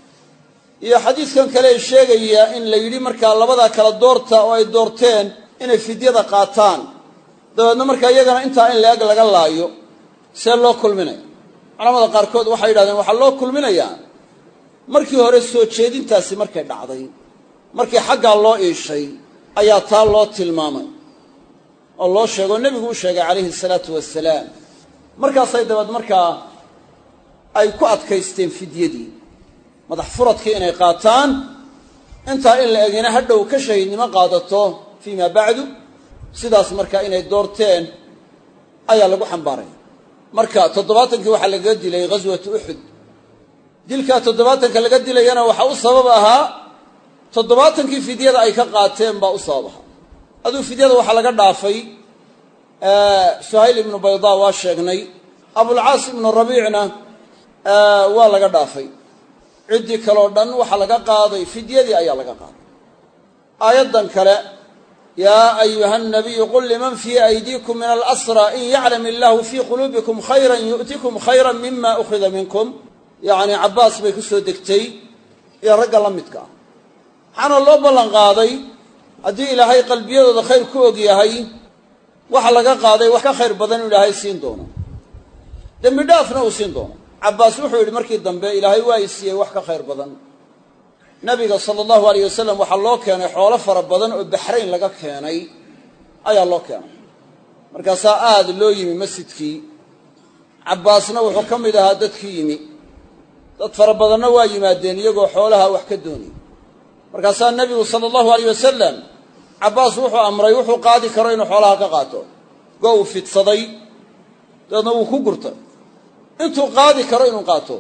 iyo xadiiskan kale ee sheegaya in la yidhi markaa labadaa kala doorta oo ay doorteen inay fidyada qaataan, dabeedna markaa iyagana intaa in la-eg laga laayo, see loo kulminaya? culamada qaarkood waxay yidhahdeen waxaa loo kulminayaa markii hore soo jeedintaasi markay dhacday, markii xaggaa loo iishay ayaa taa loo tilmaamay oo loo sheego nebigu u sheegay calayhi salaatu wasalaam. markaasay dabeed markaa ay ku adkaysteen fidyadii, madax furadkii inay qaataan, intaa in la egina hadhow ka shahiidnimo qaadato fii maa bacdu. sidaas markaa inay doorteen ayaa lagu xambaaraya. marka 70kii waxaa lagaga dilay ghaswatu uxud. dilkaa 70ka laga dilayana waxaa u sabab ahaa 70kii fidyada ay ka qaateen baa u sabab ahaa. aduu fidyada waxaa laga dhaafay suhayl ibnu baydaa waa sheegnay, abulcaas ibnu rabiicna waa laga dhaafay. ciddii kaleo dhan waxaa laga qaaday fidyadii ayaa laga qaaday. aayaddan kale, yaa ayuha nabiyu qul liman fii aydiikum min alasra in yaclam illaahu fii quluubikum khayran yu'tikum khayran mima ukhida minkum, yacni cabbaas bay ku soo degtay iyo ragga la midka ah. waxaana loo ballan qaaday haddii ilaahay qalbiyadooda khayr ku og yahay, waxa laga qaaday wax ka khayr badan inuu ilaahay siin doono, dembi dhaafna uu siin doono. cabbaas wuxuu yidhi markii dambe ilaahay waa i siiyey wax ka khayr badan. nabiga sala allahu alayh wasalam waxaa loo keenay xoolo fara badan oo baxrayn laga keenay ayaa loo keenay. markaasaa aad loo yimi masjidkii. cabbaasna wuxuu ka mid ahaa dadkii yimi. dad fara badanna waa yimaadeen iyagoo xoolaha wax ka doonay. markaasaa nebigu sala allahu alayh wasalam cabbaas wuxuu amray wuxuu qaadi karo inuu xoolaha ka qaato. go uu fidsaday, dabeedna wuu ku gurtay intuu qaadi karo inuu qaato.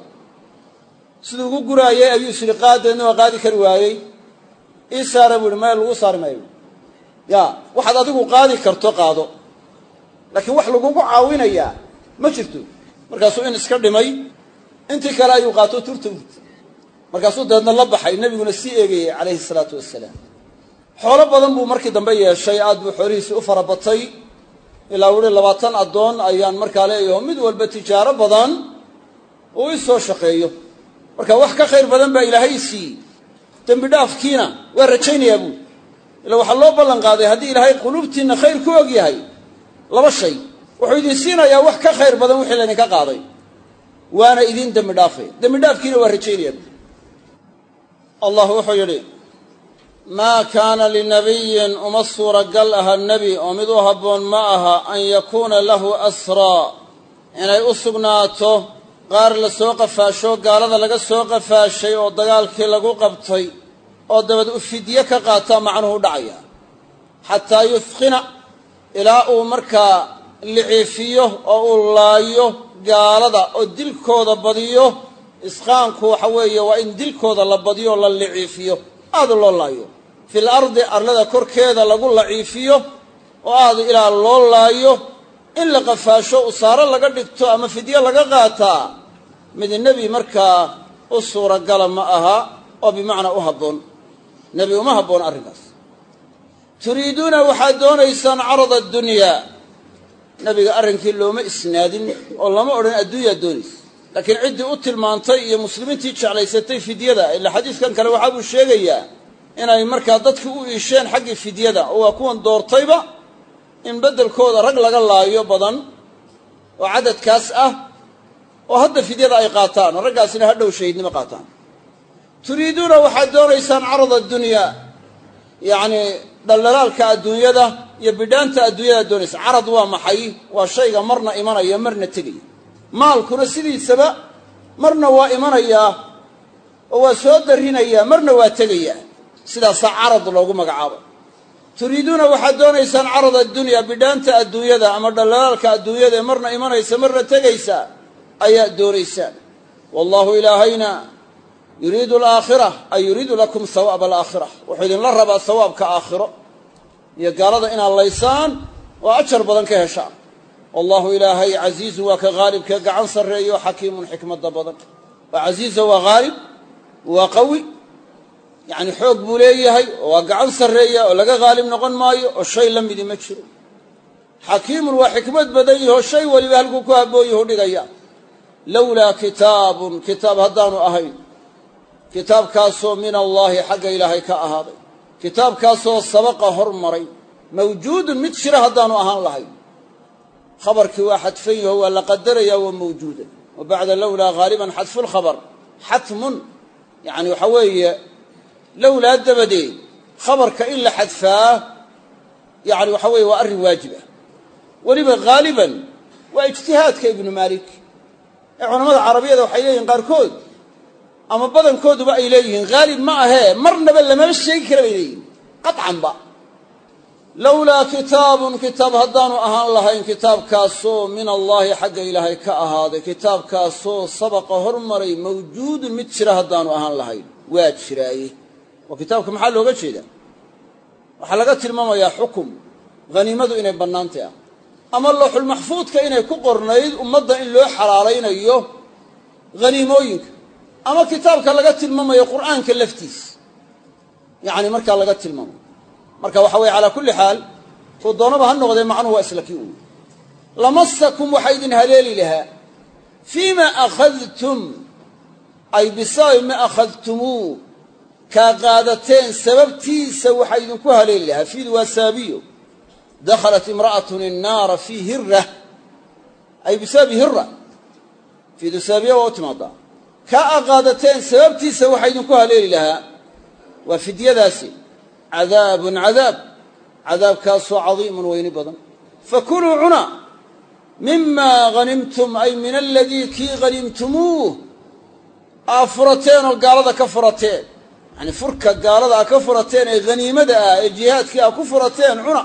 siduu ugu guraayey ayuu is yidhi qaaddeedna waa qaadi kari waayey. ii saara buu ihi maya lagu saari maayo. ya waxaad adigu qaadi karto qaado, laakiin wax lagugu caawinayaa ma jirto. markaasuu in iska dhimay, intii kale ayuu qaato turta urta. markaasuu dabeedna la baxay, nebiguna sii eegayey calayhi salaatu wasalaam. xoolo badan buu markii dambe yeeshay, aad buu xoolihiisii u farabatay, ilaa wuli 20 addoon ayaan markaa leeyaho mid walba tijaaro badan uu i soo shaqeeyo. marka wax ka khayr badan baa ilaahay siiyey. dembi dhaafkiina waa rajaynayaa buuli. ila waxaa loo ballan qaaday haddii ilaahay quluubtiinna khayr ku og yahay 2 shay, wuxuu idin siinayaa wax ka khayr badan wixii laydinka qaaday, waana idin dembi dhaafay. dembi dhaafkiina waa rajaynayaa buuli. allah wuxuu yidhi, maa kaana linabiyin uma suuragal aha nebi oo mid u habboon ma aha an yakuuna lahu asraa, inay u sugnaato qaar la soo qafaasho gaalada laga soo qafaashay oo dagaalkii lagu qabtay oo dabad u fidye ka qaataa macnuhu dhacaya. xataa yusqina, ilaa uu markaa liciifiyo oo uu laayo gaalada oo dilkooda badiyo. isqaanku waxa weeye waa in dilkooda la badiyo o la liciifiyo, aad loo laayo. fil ardi, arlada korkeeda lagu laciifiyo oo aad ilaa loo laayo. in la qafaasho usaaro laga dhigto ama fidye laga qaataa mid nebi markaa u suuragala ma aha oo bimacnaa u habboon. nebi uma habboon arrinkaas turiiduuna waxaad doonaysaan carada addunyaa nebiga arrinkii looma isnaadin oo lama odhan adduunyaad doonaysa laakiin ciddii u tilmaantay iyo muslimiintii jeclaysatay fidyada ila xadiidkan kale waxaa buu sheegayaa inay markaa dadkii u iisheen xaggii fidyada oo waa kuwan doortayba in beddelkooda rag laga laayo badan oo cadadkaas ah oo hadda fidyada ay qaataan oo raggaasina hadhow shahiidnimo qaataan turiiduuna waxaad doonaysaan carada addunyaa yacnii dhallalaalka adduunyada iyo bidhaanta adduunyadaad doonaysa carad waa maxay waa shayga marna imanaya marna tegaya maalkuna sidiisaba marna waa imanayaa oo waa soo darrinayaa marna waa tegayaa sidaasaa carad loogu magacaabo turiiduuna waxaad doonaysaan carada addunyaa bidhaanta adduunyada ama dhallalaalka adduunyada ee marna imanaysa marna tegaysa ayaad doonaysaan wallaahu ilaahayna yuriidu alaakhira ay yuriidu lakum hawaaba alaakhira wuxuu idinla rabaa hawaabka aakhiro iyo gaalada inaad laysaan oo ajar badan ka heshaan wallahu ilaahay casiizun waa ka haalibka gacan sarreeyo xakiimun xikmadda badan waa casiiza waa haalib waa qawi yacni xoog buu leeyahay oo waa gacan sarreeya oo laga haalib noqon maayo oo shay la midi ma jiro xakiimun waa xikmad badan yaho shay weliba halkuu ku habboonyahu dhigaya lowlaa kitaabun kitaab haddaanu ahayn kitaabkaasoo min allaahi xagga ilaahay ka ahaaday kitaabkaasoo sabaqa hormaray mawjuudun mid jira haddaanu ahaan lahayn khabarkii waa xadfan yaho waa la qadarayaa waa mawjuudan wa bacda lowlaa haaliban xadfulkhabar xatmun yacni waxaa weeye lowlaa dabadeed khabarka in la xadfaa yacni waxa weeye waa arrin waajib ah weliba haaliban waa ijtihaadka ibnu maalik ee culamada carabiyada waxay leeyihin qaarkood ama badankooduba ay leeyihiin haalib ma ahee marnaba lamaba sheegi kara bay leeyihin qaطcanba lowlaa kitaabun kitaab haddaanu ahaan lahayn kitaabkaasoo min allaahi xagga ilaahay ka ahaaday kitaabkaasoo sabaqa hormaray mawjuudun mid jira haddaanu ahaan lahayn waa jiraaye oo kitaabka maxaa looga jeedaa waxaa laga tilmaamayaa xukum haniimadu inay bannaantay ah ama looxulmaxfuudka inay ku qornayd ummadda in loo xalaalaynayo haniimooyinka ama kitaabka laga tilmaamayo qur'aanka laftiisa yacni markaa laga tilmaamayo marka waxa weye calaa kulli xaal kuu doonaba ha noqdee macnuhu waa isla kii uyi lamasakum waxaa idin haleeli lahaa fii ma akhadtum ay bisababi ma akhadtumuu kaa qaadateen sababtiisa waxaa idinku haleeli lahaa fiidu waa saabiyo dakhalat imra'atun innaara fii hira ay bisababi hira fiidu saabiya waa u timaadaa kaa a qaadateen sababtiisa waxaa idinku haleeli lahaa waa fidyadaasi cadaabun cadaab cadaabkaasoo cadiimun weyni badan fakuluu cuna mimaa hanimtum ay min aladii kii hanimtumuuh aa furateen oo gaalada ka furateen yacni furka gaalada aa ka furateen ee haniimada ah ee jihaadkii aa ku furateen cuna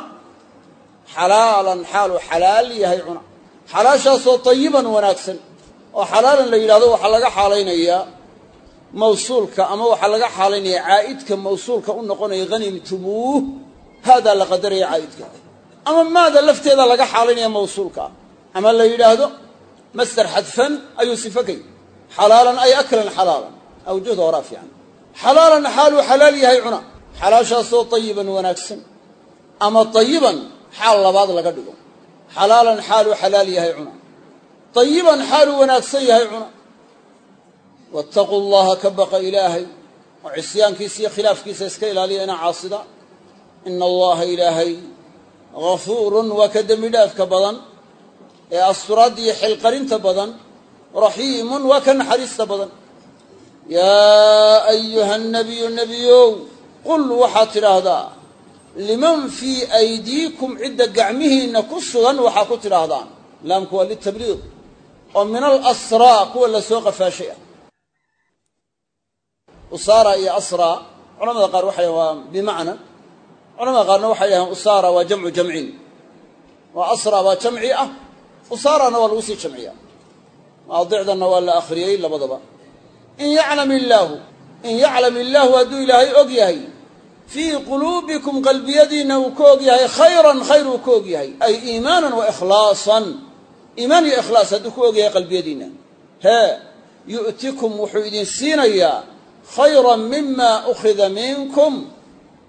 xalaalan xaaluu xalaal yahay cuna xalaashaasoo tayiban wanaagsan oo xalaalan la yidhahdo waxaa laga xaalaynayaa mawsuulka ama waxaa laga xaalaynayaa caa'idka mawsuulka u noqonaya hanimtumuuh haadaa la qadaraya caa'idka ama maada lafteeda laga xaalaynaya mawsuulka ama la yidhaahdo masdar xadfan ayuu sifo kay xalaalan ay aklan xalaalan awjuhda horaa fiican xalaalan xaaluu xalaal yahay cuna xalaashaasoo tayiban wanaagsan ama tayiban xaal labaad laga dhigo xalaalan xaaluu xalaal yahay cuna tayiban xaaluu wanaagsan yahay cuna waataquu llaha ka baqa ilaahay oo cisyaankiisa iyo khilaafkiisa iska ilaaliya inaa caasida ina allaha ilaahay ghafuurun waa ka dembi dhaafka badan ee asturaadda iyo xilqarinta badan raxiimun waa ka naxariista badan yaa ayuha nabiyu nebiyow qul waxaad tidhaahdaa liman fii aydiikum cidda gacmihiinna ku sugan waxaa ku tidhaahdaan laamku waa litabliiq oo min alasraa kuwa la soo qafaashay ah usaara iyo asraa culamada qaar waxay waa bimacna culamada qaarna waxay dhahaan usaara waa jamcu jamcin waa asra waa jamci ah usaarana waa lagu sii jamciya mawaadicdanna waa la akhriyey labadaba in yaclam illaahu hadduu ilaahay og yahay fii quluubikum qalbiyadiinna uu ka og yahay khayran khayr uu ka og yahay ay iimaanan wa ikhlaasan iimaan iyo ikhlaas hadduu ku og yahay qalbiyadiinna hee yu'tikum wuxuu idin siinayaa khayran mima ukhida minkum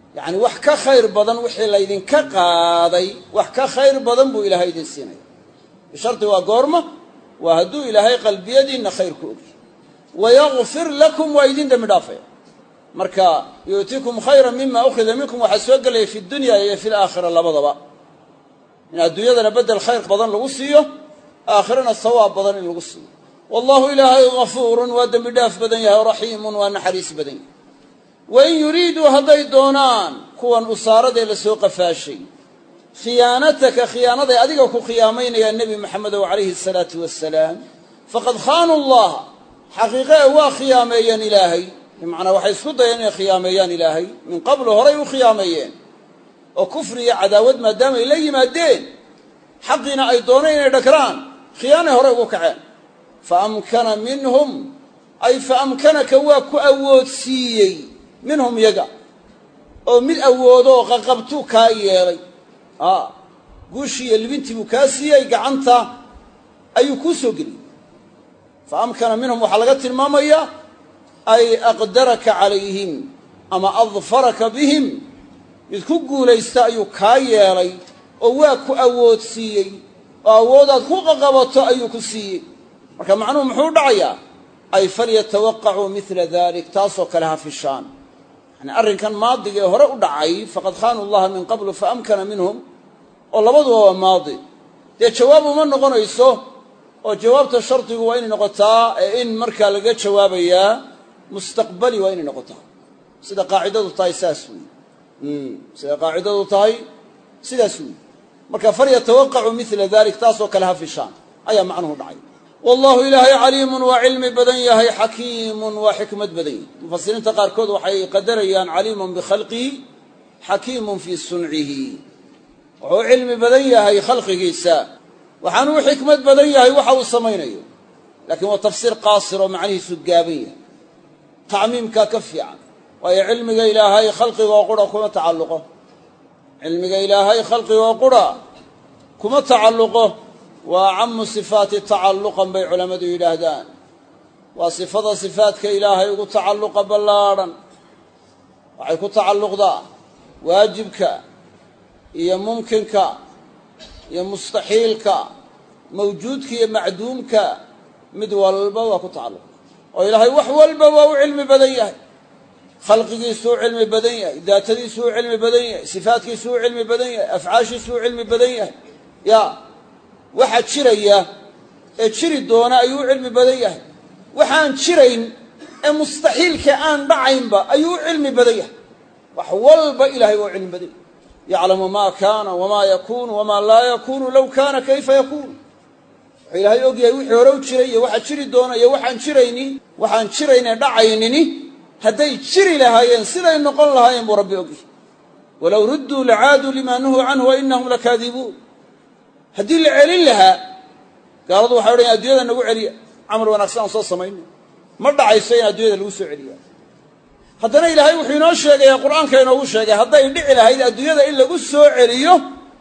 yacni wax ka khayr badan wixii laydinka qaaday wax ka khayr badan buu ilaahay idin siinaya bisharti waa goorma waa hadduu ilaahay qalbiyadiinna khayr ku ogyahay wayakfir lakum waa idin dembi dhaafaya marka yu'tiikum khayran mima ukhida minkum waxaa soo gelaya fi dunya iyo fi laakhira labadaba in adduunyadana bedel khayr badan lagu siiyo aakhirana sawaab badan in lagu siiyo wallahu ilaahay gafuurun waa dembi dhaaf badan yahay raxiimun waa naxariis badan yahay wain yuriiduu hadday doonaan kuwan usaaradee la soo qafaashay khiyaanataka khiyaanaday adiga ku khiyaamaynayaan nebi maxamedow calayhi asalaatu wassalaam faqad khaanuu allaha xaqiiqee waa khiyaameeyeen ilaahay bimacnaa waxay isku dayeen inay khiyaameeyaan ilaahay min qablu horay u khiyaameeyeen oo kufri iyo cadaawad maadaamay la yimaadeen xaqiina ay dooneen inay dhagraan khiyaanay horey ugu kaceen faamkana minhum ay faamkanaka waa ku awoodsiiyey minhum yaga oo mid awoodoo qaqabtuu kaa yeelay guushii iyo libintii buu kaa siiyey gacanta ayuu kuu soo geliyey faamkana minhum waxaa laga tilmaamayaa ay aqdaraka calayhim ama adfaraka bihim mid ku guulaysta ayuu kaa yeelay oo waa ku awoodsiiyey oo awoodaad ku qaqabato ayuu ku siiyey marka macnuhu muxuu dhacayaa ay falyatawaqacuu mila dalik taasoo kale ha fishaan yani arrinkan maadiga ee hore u dhacay faqad khaanuu allaha min qablu faamkana minhum oo labaduba waa maadi dee jawaab uma noqonayso oo jawaabta shardigu waa inay noqotaa ee in markaa laga jawaabayaa mustaqbali waa inay noqotaa sida qaacidadu tahay saas weeye sida qaacidadu tahay sidaas weeye marka falyatawaqacuu mila dalik taasoo kale ha fishaan ayaa macnuhu dhacay wallahu ilaahay caliimun waa cilmi badan yahay xakiimun waa xikmad badan yahay mufasiriinta qaarkood waxay qadarayaan caliimun bikhalqihi xakiimun fii suncihi wuxuu cilmi badan yahay khalqigiisa waxaanuu xikmad badan yahay waxa uu samaynayo laakiin waa tafsiir qaasir oo macnihiisu gaaban yahay tacmiimkaa ka fiican waayo cilmiga ilaahay khalqigoo qura kuma tacalluqo cilmiga ilaahay khalqigoo qura kuma tacalluqo waa acamu sifaati tacalluqan bay culammadu yidhaahdaan waa sifada sifaadka ilaahay ugu tacalluqa ballaadhan waxay ku tacalluqdaa waajibka iyo mumkinka iyo mustaxiilka mawjuudka iyo macduumka mid walba waa ku tacalluqa oo ilaahay wax walba waa u cilmi badan yahay khalqigiisuu cilmi badan yahay daatadiisuu cilmi badan yahay sifaadkiisuu cilmi badan yahay afcaashiisuu cilmi badan yahay ya waxa jiraya ee jiri doona ayuu cilmi badan yahay waxaan jirayn ee mustaxiilka aan dhacaynba ayuu cilmi badan yahay wax walba ilaahay waa cilmi badan yahay yaclamu maa kaana wamaa yakuunu wamaa laa yakuunu low kaana kayfa yakuun wuxuu ilaahay og yahay wixii hore u jiray iyo waxa jiri doona iyo waxaan jiraynee dhacaynini hadday jiri lahaayeen siday noqon lahaayeen buu rabbi og yahay walow rudduu lacaaduu limaa nuhuu canhu wa inahum lakaadibuun haddii la celin lahaa gaaladu waxay odhan addunyada nagu celiya camal wanaagsan aan soo samayno ma dhacayso in addunyada lagu soo celiya haddana ilaahay wuxuu inoo sheegaya qur'aanka inoogu sheegay hadday dhici lahayd adduunyada in lagu soo celiyo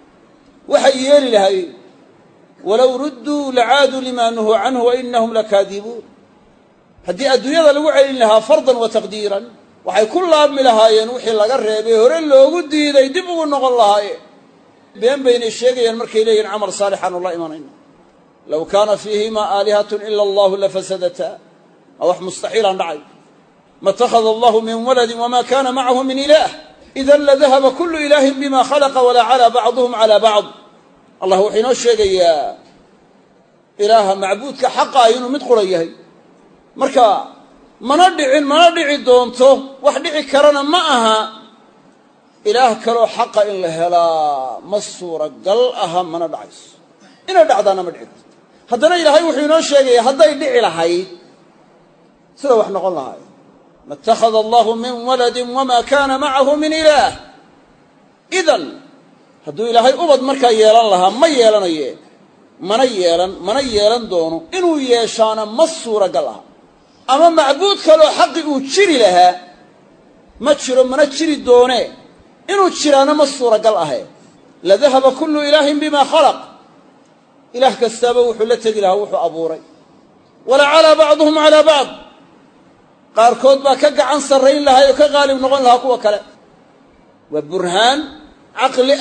waxay yeeli lahaayeen walow rudduu lacaaduu limaa nuhuu canhu wa inahum lakaadibuun haddii adduunyada lagu celin lahaa fardan wa taqdiiran waxay ku laabmi lahaayeen wixii laga reebay hore loogu diiday dib ugu noqon lahaayeen been baynay sheegayaan markay leeyihin camal saalixaanu la imanayna low kaana fiihimaa aalihatun ila allahu lafasadataa waa wax mustaxiilaan dhacay ma itakhada allahu min waladin wamaa kaana macahu min ilaah idan ladahaba kullu ilaahin bima khalaqa walaa calaa bacduhum calaa bacd allah wuxuu inoo sheegayaa ilaaha macbuudka xaqa ah inuu mid qura yahay marka mana dhici doonto wax dhici karana ma aha ilaah kaloo xaqa in la helaa ma suuragal aha mana dhacayso inay dhacdaana ma dhici karto haddana ilaahay wuxuu inoo sheegayaa hadday dhici lahayd sida wax noqon lahaay ma itakhada allahu min waladin wamaa kaana macahu min ilaah idan hadduu ilaahay ubad markaa yeelan lahaa ma yeelanaye mana yeelan doono inuu yeeshaana ma suuragal aha ama macbuud kaloo xaqi uu jiri lahaa ma jiro mana jiri doonee inuu jiraana ma suuragal ahe ladahaba kullu ilaahin bima khalaq ilaah kastaaba wuxuu la tegi lahaa wuxuu abuuray walaa calaa bacduhum calaa bacd qaarkood baa ka gacan sarrayn lahaa oo ka qaalib noqon lahaa kuwa kale وبرهان عقل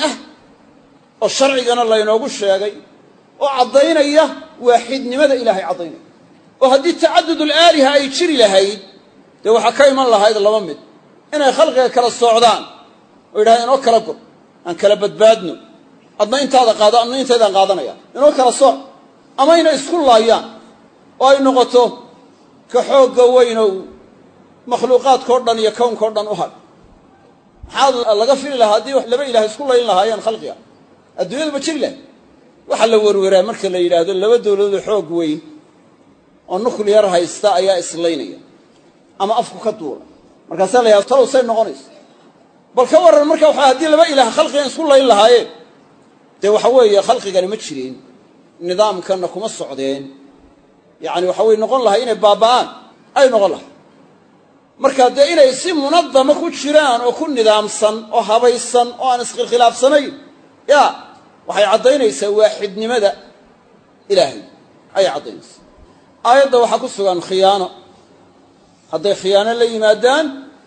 والشرع الله ينوغو الشيغي وعضينيه واحد لماذا إلهي عضينيه وهدي تعدد الآلهة أي تشري لهيد دي وحا كايمان لهيد الله ممد إنه خلقه كلا الصعودان وإلهي إنه كلا قر أن كلا بدبادنو أدنا إنت هذا قادة أدنا إنت هذا قادنا يا إنه كلا الصعود أما إنه إسكول الله إياه وإن نغطه كحوق وينه مخلوقات كردن يكون كردن أهل حاضر الله غفر لها دي لما إله إسكول الله إلا هايان خلقها الدنيا بتشري له وحل ورورا مركا لا يراهدو لaba dawladood xoog weyn oo nuclear haysta ayaa islaynaya ama afku ka duula markaas la yaab talo say noqonays bal ka waran marka waxa hadii laba ilaah khalqigan isku layn lahaayeen de waxa weeye khalqigan ma jireen nidaamkan kuma socdeen yaani waxa weeye noqon lahaa inay baabaan ay noqon lahaa marka de inay si munadama ku jiraan oo ku nidaamsan oo habaysan oo aan iskhilaafaysanayn ya waxay cadaynaysaa waaxidnimada ilaahay ay cadaynaysaa aayadda waxa ku sugan khiyaano haday khiyaano la yimaadaan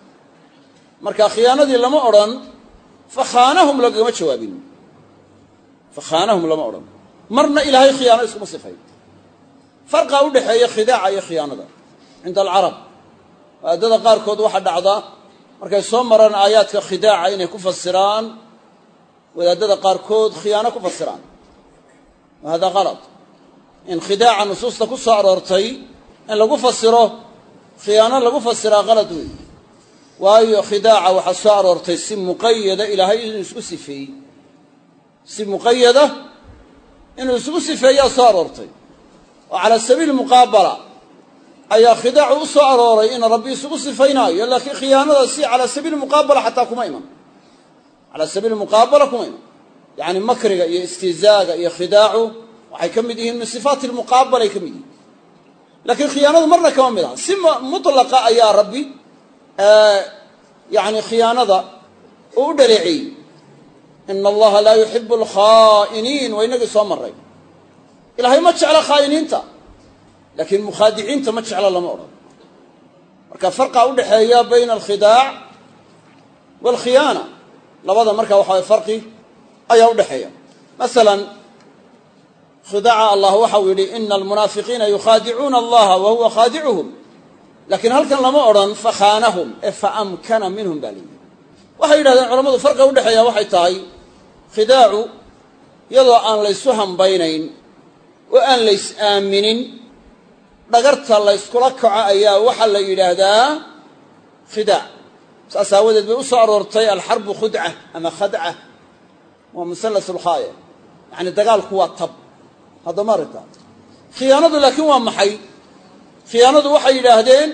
marka khiyaanadii lama oran fakhaanahum lagama jawaabin fakhaanahum lama oran marna ilaahay khiyaano isku sifay farqa u dhaxeeya khidaaca iyo khiyaanada inta al-arab dad qaar kood waxa dhacda markay soo maraan aayaadka khidaaca inay ku fasiraan wadaadada qaarkood khiyaano ku fasiraan hada qalad in khidaaca nusuusta ku soo aroortay in lagu fasiro khiyaano lagu fasiraa qalad weey waayo khidaaca waxa soo aroortay si muqayyada ilaahay inuu isku sifeeyay si muqayyada inuu isku sifeeyaa soo aroortay oo ala sabiil muqaabala ayaa khidaacu u soo arooray in rabbi isku sifeynaayo laakiin khiyaanada si ala sabiil muqaabala hatta kuma iman على سبيل المقابلة كمان يعني مكرقة يا استهزاء يا خداع وحي كمديهن من صفات المقابلة كمديه لكن خيانة مرة كمان منها سمة مطلقة يا ربي يعني خيانة ودلعي إن الله لا يحب الخائنين وإنك سوى مرة إلهي ما تشعل خائنين تا لكن مخادعين تا ما تشعل الله مورد marka farqa u dhaxeeya بين الخداع والخيانة labada marka waxa farqi ayaa u dhaxeeya mesela khida'a Allah waxa uu yiri innal munafiqina yukhadi'una Allah wa huwa khadi'uhum lakin halkan lama oran fakhanahum fa amkana minhum bali waxa yiraahdeen culimadu farqa u dhaxeeya waxay tahay khida'u yadoo aan la isu hambaynayn oo aan la is aaminin dhagarta la isku la kaco ayaa waxa la yiraahdaa khida' سأساودت بأسر أرورتي الحرب خدعة أما خدعة ومثلث الخاية يعني دقال قوة طب هذا مرة خيانة لكن ومحي خيانة وحي لهدين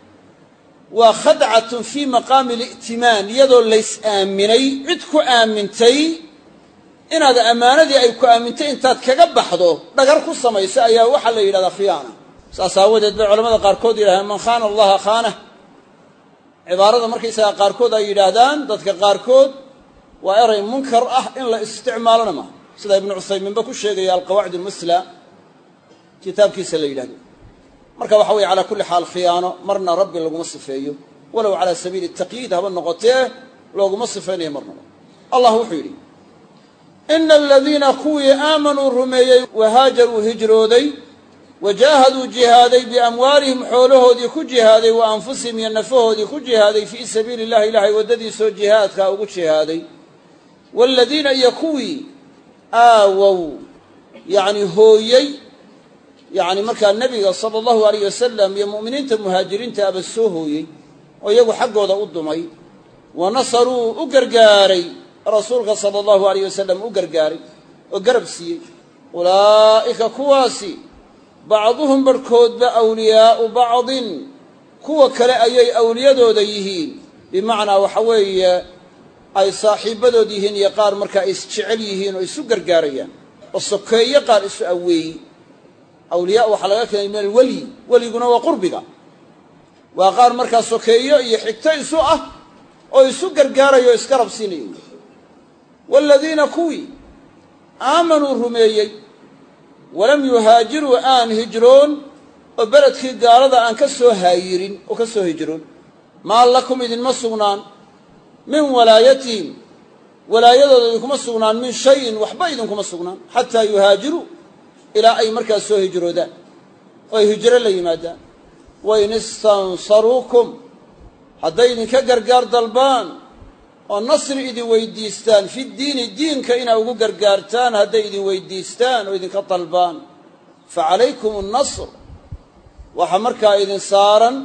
وخدعة في مقام الائتمان يدو ليس آمني عدكو آمنتي إن هذا أمانة دي أيكو آمنتي انتاد كقبحضو دقال قصة ما يسأيا وحل إلى خيانة سأساودت بعلماء قاركود إلى من خان الله خانه عبارة مركزة قاركود أي يرادان ضدك قاركود وأرى منكر إن لا استعمالنا ما سيدا ابن عثيمين بكو الشيء القواعد المثلى كتاب كيس اللي يرادان مركب وحوي على كل حال خيانة مرنا ربي لو مصف فيه ولو على سبيل التقييد هذا النقطة لو مصف فيه مرنا الله وحيري إن الذين خوي آمنوا الرمي وهاجروا هجرودي وجاهدوا جهادي بأموالهم حوله دي كجهادي وأنفسهم ينفوه دي كجهادي في سبيل الله إلهي وددي سو جهاد كاوغو جهادي والذين يكوي آووا يعني هويي يعني مركا النبي صلى الله عليه وسلم يا مؤمنين المهاجرين تابسوه هويي ويغو حقه دا قدمي ونصروا أقرقاري رسولك صلى الله عليه وسلم أقرقاري وقربسي أولئك كواسي بعضهم بركود بأولياء بعض كوا كلا أي أولياء دوديهين بمعنى وحوي أي صاحب دوديهين يقار مركا إسشعليهين ويسقر قاريا والسكي يقار إسأوي أولياء وحلقات من الولي ولي قنا وقربك وقار مركا سكي يحكتا يسوءه ويسقر قاريا ويسكرب سنين والذين كوي آمنوا الرميي ولم يهاجروا آن هجرون وبلد كي قارضة آن كسو هايرين وكسو هجرون ما لكم إذن مصغنان من ولايتهم walaayadooda idinkuma sugnaan min shayin waxba idinkuma sugnaan xataa yuhaajiruu ilaa ay markaas soo hijroodaan oo ay hijro la yimaadaan wain istansaruukum hadday idinka gargaar dalbaan oo nasri idin weydiistaan fi diini diinka inaa ugu gargaartaan hadday idin weydiistaan oo idinka dalbaan fa calaykum annasr waxa markaa idin saaran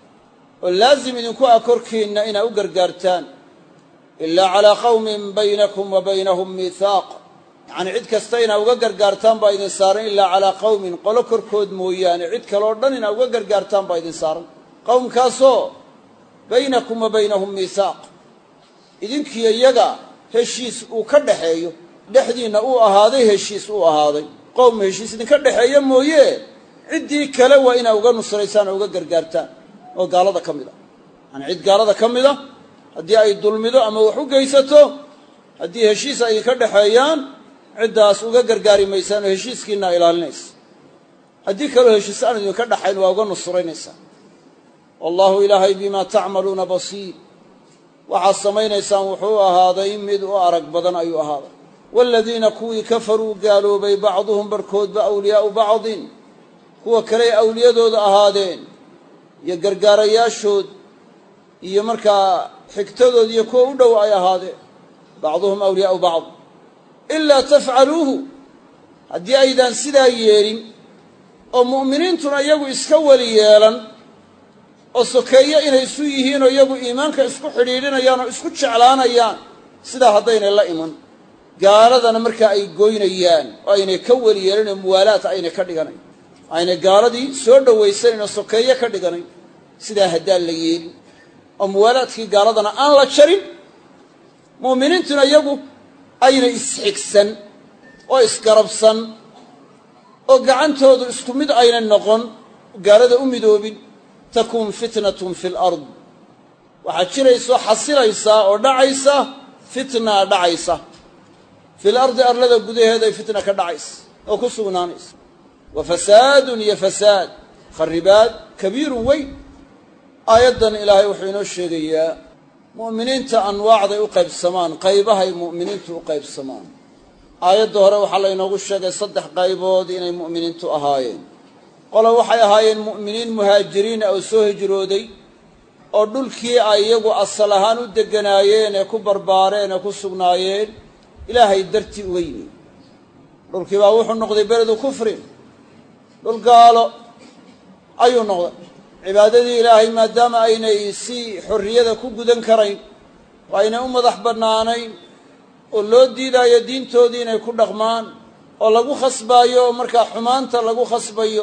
oo laazim idinku ah korkiinna inaa u gargaartaan ilaa calaa qawmin baynakum wa baynahum miihaaq yacnii cid kasta inaa uga gargaartaan baa idin saaran ilaa calaa qawmin qolo korkood mooyaane cid kaleo dhan inaa uga gargaartaan baa idin saaran qowmkaasoo baynakum wa baynahum miihaaq idinkiiyo iyaga heshiis uu ka dhaxeeyo dhexdiinna uu ahaaday heshiis uu ahaaday qowm heshiis idinka dhexeeya mooye ciddii kale waa inaa uga nusraysaan oo uga gargaartaan oo gaalada ka mid a yacanii cid gaalada ka mid a haddii ay dulmido ama wax u geysato haddii heshiis ay idinka dhexeeyaan ciddaas uga gargaari maysaan oo heshiiskiinaa ilaalinaysa haddii kaloo heshiis aan idinka dhaxayn waa uga nusraynaysaa wallahu ilaahay bimaa tacmaluuna basiir waxaad samaynaysaan wuxuu ahaaday mid u arag badan ayuu ahaaday waaladiina kuwii kafaruu gaaloobay bacduhum barhkoodba awliyaa'u bacdin kuwa kaley awliyadooda ahaadeen iyo gargaarayaashood iyo markaa xigtadood iyo kuwa u dhow ay ahaadeen bacduhum awliyaa'u bacd ilaa tafcaluuhu haddii aydaan sidaa yeelin oo mu'miniintuna iyagu iska weli yeelan oo sokeeyo inay isu yihiin oo iyagu iimaanka isku xidhiidhinayaan oo isku jeclaanayaan sidaa haddaynay la iman gaaladana markaa ay goynayaan oo aynay ka weli yeelin oo muwaalaat aynay ka dhiganayn aynay gaaladii soo dhowaysanayn oo sokeeyo ka dhiganayn sidaa haddaan la yeelin oo muwaalaadkii gaaladana aan la jarin mu'miniintuna iyagu aynay isxigsan oo isgarabsan oo gacantoodu isku mid aynay noqon gaalada u midoobin takun fitnatun fi lard waxaad jiraysoo xasilaysaa oo dhacaysa fitnaa dhacaysa fi lardi arlada gudaheeday fitna ka dhacaysa oo ku sugnaanaysa wa fasaadun iyo fasaad kharibaad kabiirun weyn aayaddan ilaahay wuxuu inoo sheegayaa mu'miniinta anwaacday u qaybsamaan qaybahay mu'miniintu u qaybsamaan aayadda hore waxaa laynoogu sheegay 3 qaybood inay mu'miniintu ahaayeen qolo waxay ahaayeen mu'miniin muhaajiriin oo soo hijrooday oo dhulkii ay iyagu asal ahaan u degganaayeen ee ku barbaareen ee ku sugnaayeen ilaahay dartii uga yimi dhulkii baa wuxuu noqday beledu kufrin dhul gaalo ayuu noqday cibaadadii ilaahay maadaama aynay si xorriyada ku gudan karayn oo aynay u madax bannaanayn oo loo diidaayo diintoodii inay ku dhaqmaan oo lagu khasbaayo oo markaa xumaanta lagu khasbayo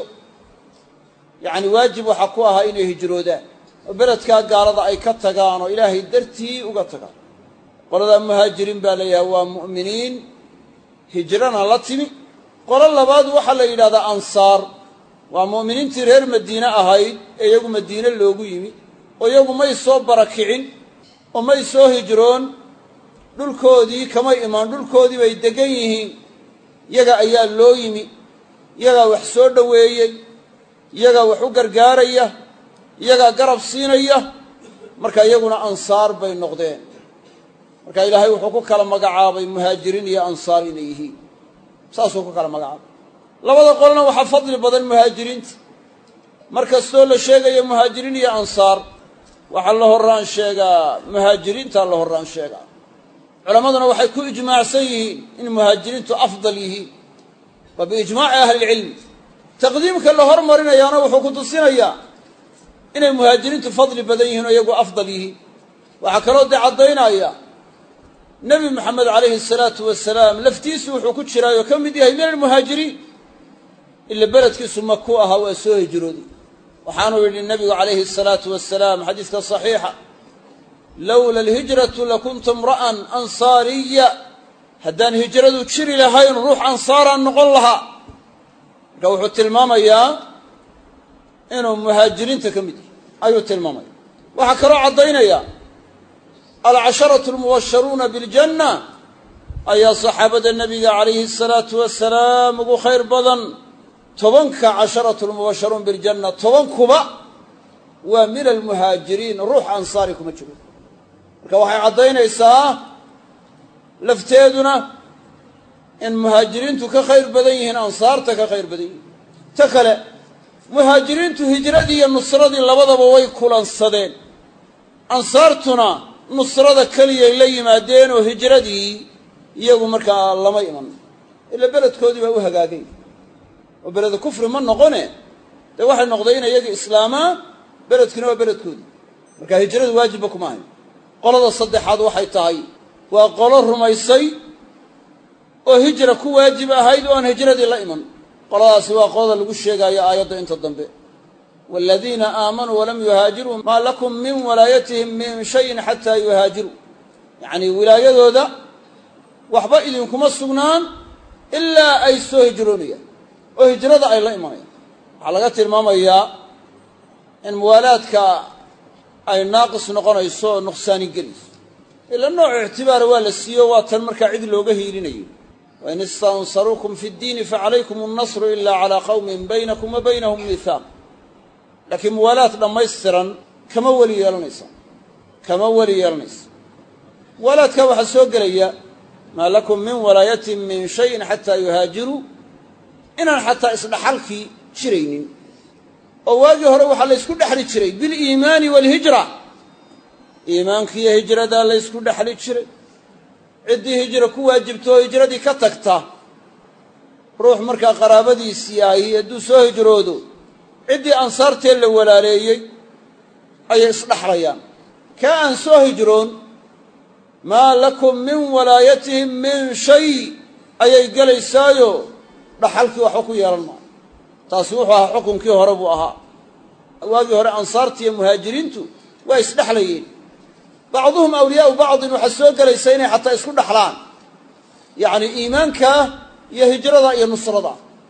yacni waajib waxaa ku ahaa inay hijroodaan oo beledkaa gaalada ay ka tagaan oo ilaahay dartii uga tagaan qoladaa muhaajiriin baa layahay waa mu'miniin hijrana la timi qolo labaad waxaa la yidhahdaa ansaar waa mu'miniintii reer madiine ahayd ee iyagu madiine loogu yimi oo iyagu may soo barakicin oo may soo hijroon dhulkoodii kamay imaan dhulkoodii bay deggan yihiin iyaga ayaa loo yimi iyagaa wax soo dhoweeyey iyagaa wax u gargaaraya iyagaa garab siinaya marka iyaguna ansaar bay noqdeen marka ilaahay wuxuu ku kala magacaabay muhaajiriin iyo ansaar inay yihiin saasuu ku kala magacaabay labada qolna waxaa fadli badan muhaajiriinta mar kastoo la sheegayo muhaajiriin iyo ansaar waxaa la horraan sheegaa muhaajiriintaa la horraan sheegaa culammaduna waxay ku ijmaacsan yihiin in muhaajiriintu afdal yihiin waa biijmaaci ahlilcilmi taqdiimka la hormarinayaana wuxuu ku tusinayaa inay muhaajiriintu fadli badan yihiin oo iyagu afdal yihiin waxaa kaloo dee caddaynaya nebi moxamed calayhi salaatu wasalaam laftiisu wuxuu ku jiraayoo ka mid yahay min almuhaajiriin ila beledkiisu maku ahaa waa soo hijrooday waxaanuu yidhi nebigu calayhi salaatu wasalaam xadiiska saxiixa lowla alhijratu lakuntu imra'an ansaariya haddaan hijradu jiri lahayn ruux ansaaraan noqon lahaa marka wuxuu tilmaamayaa inuu muhaajiriinta ka mid yahay ayuu tilmaamaya waxaa kaloo caddaynaya alcasharatu almubasharuuna biljanna ayaa saxaabada nebiga calayhi asalaatu wasalaam ugu khayr badan 10 casharatu almubasharuun biljanna 10 kuba waa min almuhaajiriin ruux ansaari kuma jiro marka waxay caddaynaysaa lafteeduna in muhaajiriintu ka khayr badan yihiin ansaarta ka khayr badan yihiin ta kale muhaajiriintu hijradii iyo nusradii labadaba way kulansadeen ansaartuna nusrada keliyay la yimaadeen oo hijradii iyagu markaa lama iman ila beledkoodii baa u hagaagay oo beleda kufri ma noqone dee waxay noqday inay iyagii islaamaan beledkina waa beledkoodii marka hijradu waajibba kuma ahayn qolada saddexaad waxay tahay waa qolo rumaysay oo hijra ku waajib ahayd oo aan hijradii la iman qoladaasi waa qolada lagu sheegaayo aayadda inta dambe waaladiina aamanuu walam yuhaajiruu maa lakum min walaayatihim min shayin xataa yuhaajiruu yacnii wilaayadooda waxba idinkuma sugnaan ilaa ay soo hijroonayaan oo hijrada ay la imanayaan waxaa laga tilmaamayaa in muwaalaadka ay naaqis noqonayso oo nuqsaani gelayso ila nooc ictibaara waa la siiyo waa tan markaa cid looga hiilinayo wain istansaruukum fi ddiini facalaykum annasru ila calaa qawmin baynakum wa baynahum miihaaq laakiin muwaalaad dhammaystiran kama weli yeelanaysa muwaalaadkaa waxaa soo gelaya maa lakum min walaayatin min shayin xataa yuhaajiruu inaan xataa isdhaxalkii jiraynin oo waagii hore waxaa laysku dhexli jiray biliimaani waalhijra iimaankiiyo hijradaa laysku dhexli jiray ciddii hijra ku waajibto oo hijradii ka tagta ruux markaa qaraabadiisii ahi hadduu soo hijroodo ciddii ansaartee la walaaleeyey ayay isdhaxlayaan kaa aan soo hijroon maa lakum min walaayatihim min shay ayay gelaysaayo dhaxalkii waxba ku yeelan maayo taasi wuxuu ahaa xukunkii hore buu ahaa waagii hore ansaartiiyo muhaajiriintu waa isdhexlayeen bacduhum awliyaau bacdin waxaa soo gelaysa inay xataa isku dhaxlaan yacni iimaanka iyo hijrada iyo nusrada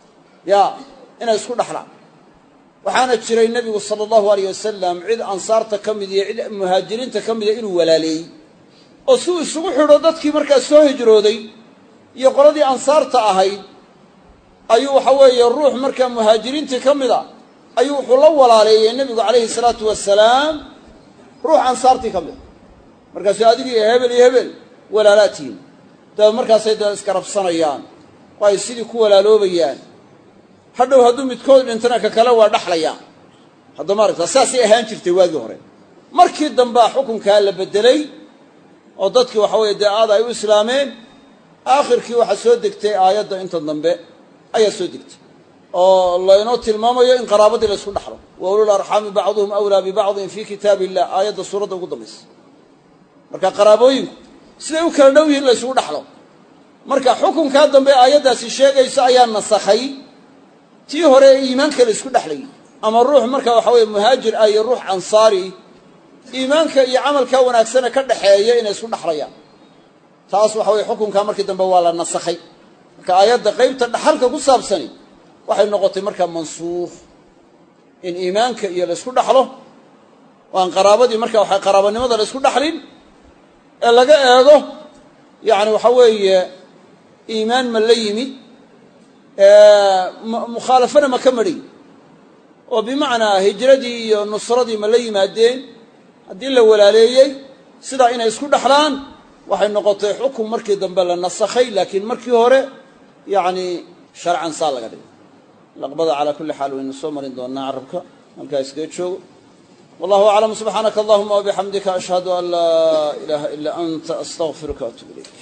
inay isku dhaxlaan waxaana jiray nebigu sala allahu alayh wasalam cid ansaarta ka mid iyo cid muhaajiriinta ka mida inuu walaaleeyey oo si uu isugu xidho dadkii markaa soo hijrooday iyo qoladii ansaarta ahayd ayuu waxa weeye ruux markaa muhaajiriintii ka mida ayuu wuxuu la walaaleeyey nebigu calayhi salaatu wasalaam ruux ansaartii ka mida markaasuu adigii hebel iyo hebel walaalaatiin dabeed markaasay dee iska rabsanayaan oo ay sidii ku walaaloobayaan hadhow hadduu midkood dhintana ka kale waa dhaxlayaan hadda maaragtaa saasay ahaan jirtay waagii hore markii dambea xukunkaa la beddelay oo dadkii waxa weeye dee aad ay u islaameen aakhirkii waxaa soo degtay aayadda inta dambe ayaa soo degtay oo laynoo tilmaamayo in qaraabadii la ysku dhaxlo wa ulul arxaami bacduhum awlaa bibacdin fii kitaabi illah aayadda suuradda ugu dambaysa marka qaraabooyinku siday u kala dhow yihiin la ysugu dhaxlo marka xukunkaa dambe aayaddaasi sheegaysa ayaa nasakhay tii hore ee iimaanka la isku dhexlayay ama ruux marka waxa weeye muhaajir ah iyo ruux ansaari iimaanka iyo camalkaa wanaagsane ka dhaxeeya inay isku dhaxlayaan taas waxa weye xukunkaa markii dambe waa la nasakhay marka aayadda qaybta dhaxalka ku saabsani waxay noqotay markaa mansuukh in iimaanka iyo la isku dhaxlo oo aan qaraabadii marka waxa qaraabanimada la isku dhaxlin ee laga eego yacni waxa weeye iimaan ma la yimi mukhaalafana ma ka madhay oo bimacnaa hijradii iyo nusradii ma la yimaadeen haddii la walaaleeyey sidaa inay isku dhaxlaan waxay noqotay xukun markii dambe la nasakhay laakiin markii hore yacni sharcan saa laga dhigay laqbada calaa kulli xaal waynu soo marin doonnaa carabka halkaa iskaga joogo wallahu aclam subxaanaka allahuma wabixamdika ashhadu an laa ilaaha ilaa anta astaqfiruka waatuub ilayk